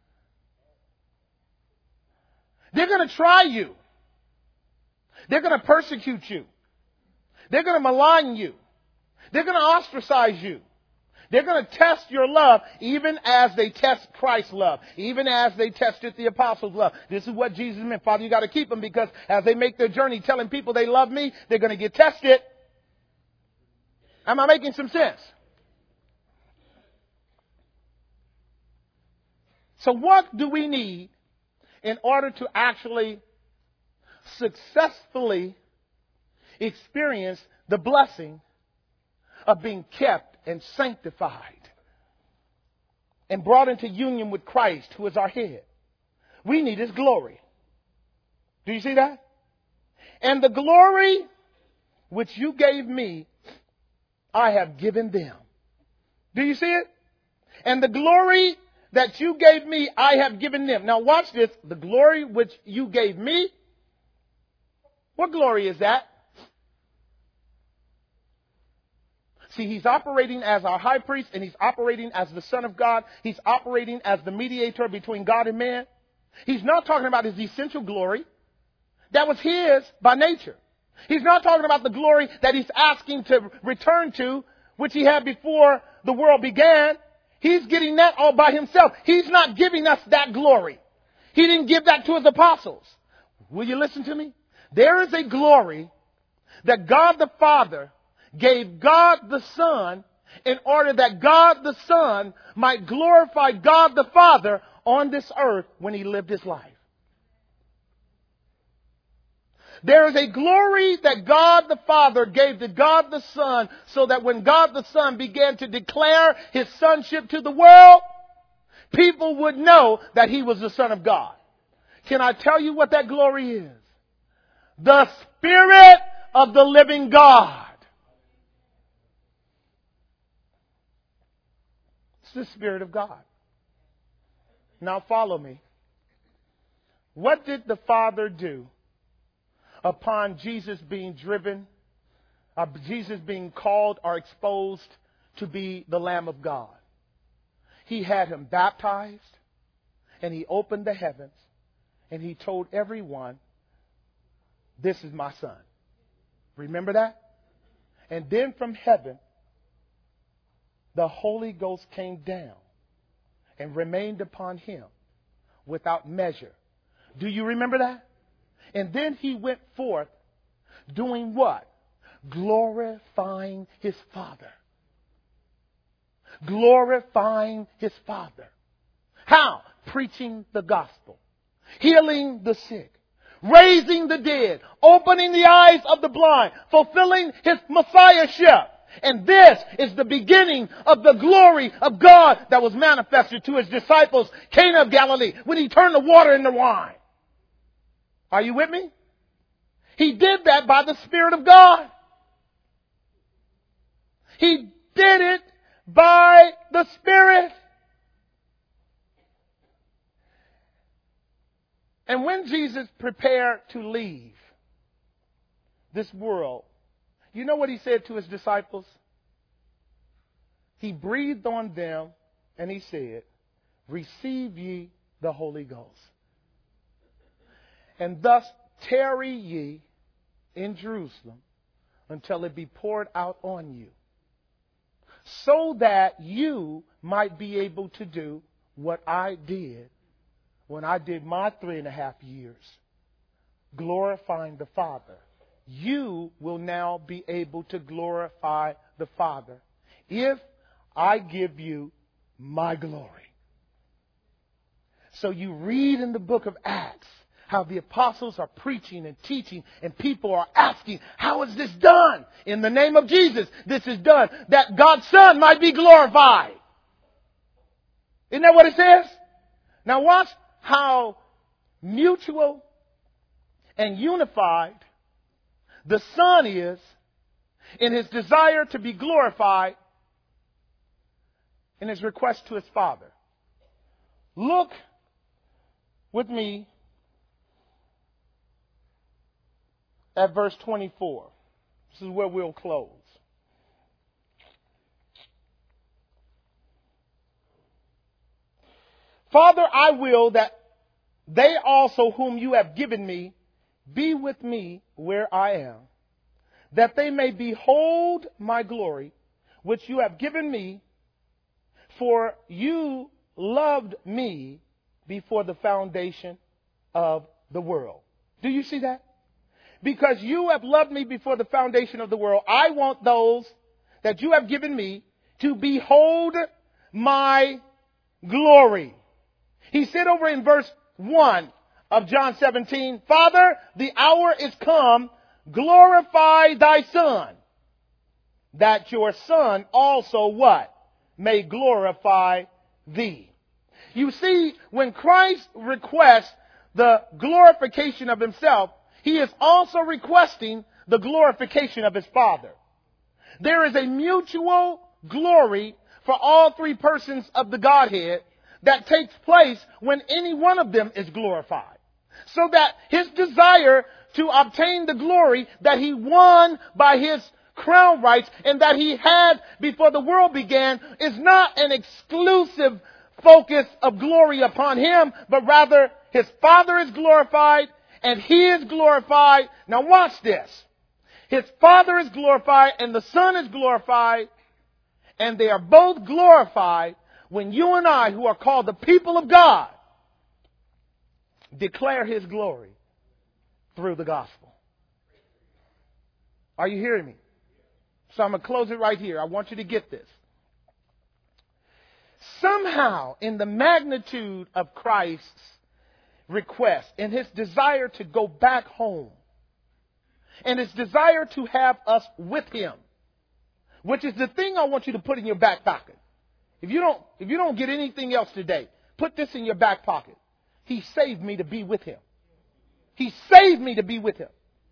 They're going to try you. They're going to persecute you. They're going to malign you. They're going to ostracize you. They're going to test your love even as they test Christ's love, even as they tested the apostles' love. This is what Jesus meant. Father, you got to keep them because as they make their journey telling people they love me, they're going to get tested. Am I making some sense? So what do we need in order to actually successfully experience the blessing of being kept and sanctified and brought into union with Christ, who is our head. We need His glory. Do you see that? And the glory which you gave me, I have given them. Do you see it? And the glory that you gave me, I have given them. Now watch this. The glory which you gave me. What glory is that? See, He's operating as our high priest, and He's operating as the Son of God. He's operating as the mediator between God and man. He's not talking about His essential glory. That was His by nature. He's not talking about the glory that He's asking to return to, which He had before the world began. He's getting that all by Himself. He's not giving us that glory. He didn't give that to His apostles. Will you listen to me? There is a glory that God the Father gave God the Son in order that God the Son might glorify God the Father on this earth when He lived His life. There is a glory that God the Father gave to God the Son so that when God the Son began to declare His sonship to the world, people would know that He was the Son of God. Can I tell you what that glory is? The Spirit of the living God. It's the Spirit of God. Now follow me. What did the Father do upon Jesus being Jesus being called or exposed to be the Lamb of God? He had Him baptized, and He opened the heavens, and He told everyone, this is my Son. Remember that? And then from heaven, the Holy Ghost came down and remained upon Him without measure. Do you remember that? And then He went forth doing what? Glorifying His Father. Glorifying His Father. How? Preaching the gospel. Healing the sick. Raising the dead. Opening the eyes of the blind. Fulfilling His Messiahship. And this is the beginning of the glory of God that was manifested to His disciples, Cana of Galilee, when He turned the water into wine. Are you with me? He did that by the Spirit of God. He did it by the Spirit. And when Jesus prepared to leave this world, you know what He said to His disciples? He breathed on them and He said, receive ye the Holy Ghost. And thus tarry ye in Jerusalem until it be poured out on you, so that you might be able to do what I did when I did my 3.5 years, glorifying the Father. You will now be able to glorify the Father if I give you my glory. So you read in the book of Acts how the apostles are preaching and teaching, and people are asking, how is this done? In the name of Jesus, this is done, that God's Son might be glorified. Isn't that what it says? Now watch how mutual and unified the Son is in His desire to be glorified in His request to His Father. Look with me at verse 24. This is where we'll close. Father, I will that they also whom you have given me be with me where I am, that they may behold my glory, which you have given me, for you loved me before the foundation of the world. Do you see that? Because you have loved me before the foundation of the world, I want those that you have given me to behold my glory. He said over in verse 1 of John 17, Father, the hour is come, glorify thy Son, that your Son also what? May glorify thee. You see, when Christ requests the glorification of himself, he is also requesting the glorification of his Father. There is a mutual glory for all three persons of the Godhead that takes place when any one of them is glorified. So that his desire to obtain the glory that he won by his crown rights and that he had before the world began is not an exclusive focus of glory upon him, but rather his Father is glorified and he is glorified. Now watch this. His Father is glorified and the Son is glorified, and they are both glorified when you and I, who are called the people of God, declare his glory through the gospel. Are you hearing me? So I'm going to close it right here. I want you to get this. Somehow, in the magnitude of Christ's request and his desire to go back home and his desire to have us with him, which is the thing I want you to put in your back pocket. If you don't get anything else today, put this in your back pocket. He saved me to be with him. He saved me to be with him.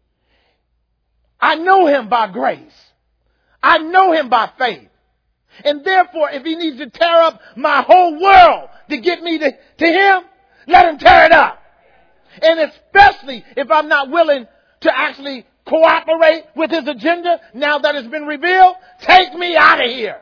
I know him by grace. I know him by faith. And therefore, if he needs to tear up my whole world to get me to him, let him tear it up. And especially if I'm not willing to actually cooperate with his agenda now that it's been revealed, take me out of here.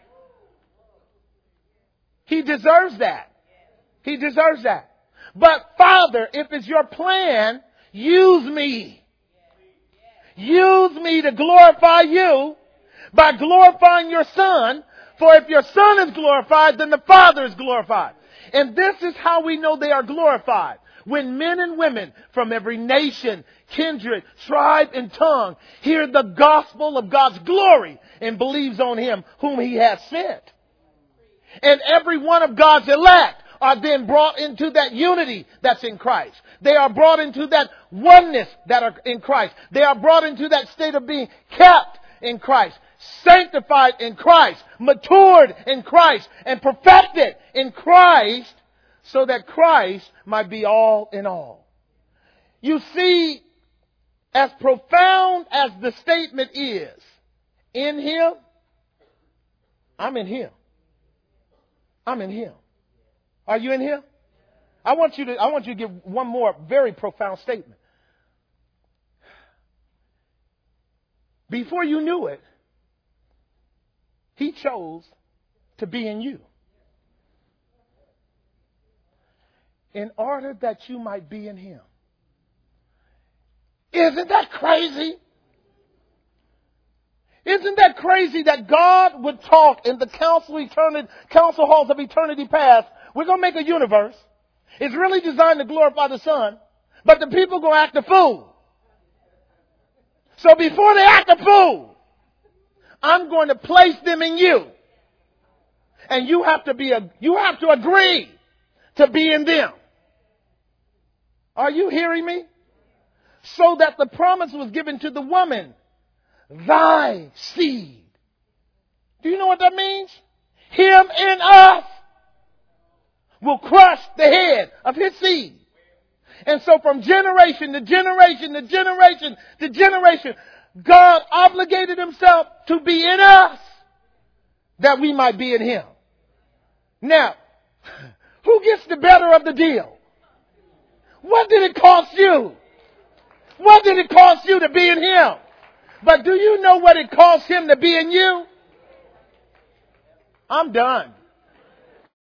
He deserves that. He deserves that. But Father, if it's your plan, use me. Use me to glorify you by glorifying your Son. For if your Son is glorified, then the Father is glorified. And this is how we know they are glorified. When men and women from every nation, kindred, tribe, and tongue hear the gospel of God's glory and believes on him whom he has sent. And every one of God's elect are then brought into that unity that's in Christ. They are brought into that oneness that are in Christ. They are brought into that state of being kept in Christ, sanctified in Christ, matured in Christ, and perfected in Christ, so that Christ might be all in all. You see, as profound as the statement is, in him, I'm in him. I'm in him. Are you in him? I want you to give one more very profound statement. Before you knew it, he chose to be in you, in order that you might be in him. Isn't that crazy? Isn't that crazy that God would talk in the council halls of eternity past? We're going to make a universe. It's really designed to glorify the Son, but the people going to act a fool. So before they act a fool, I'm going to place them in you. And you have to agree to be in them. Are you hearing me? So that the promise was given to the woman, thy seed. Do you know what that means? Him in us will crush the head of his seed. And so from generation to generation to generation to generation, God obligated himself to be in us that we might be in him. Now, who gets the better of the deal? What did it cost you? What did it cost you to be in him? But do you know what it cost him to be in you? I'm done.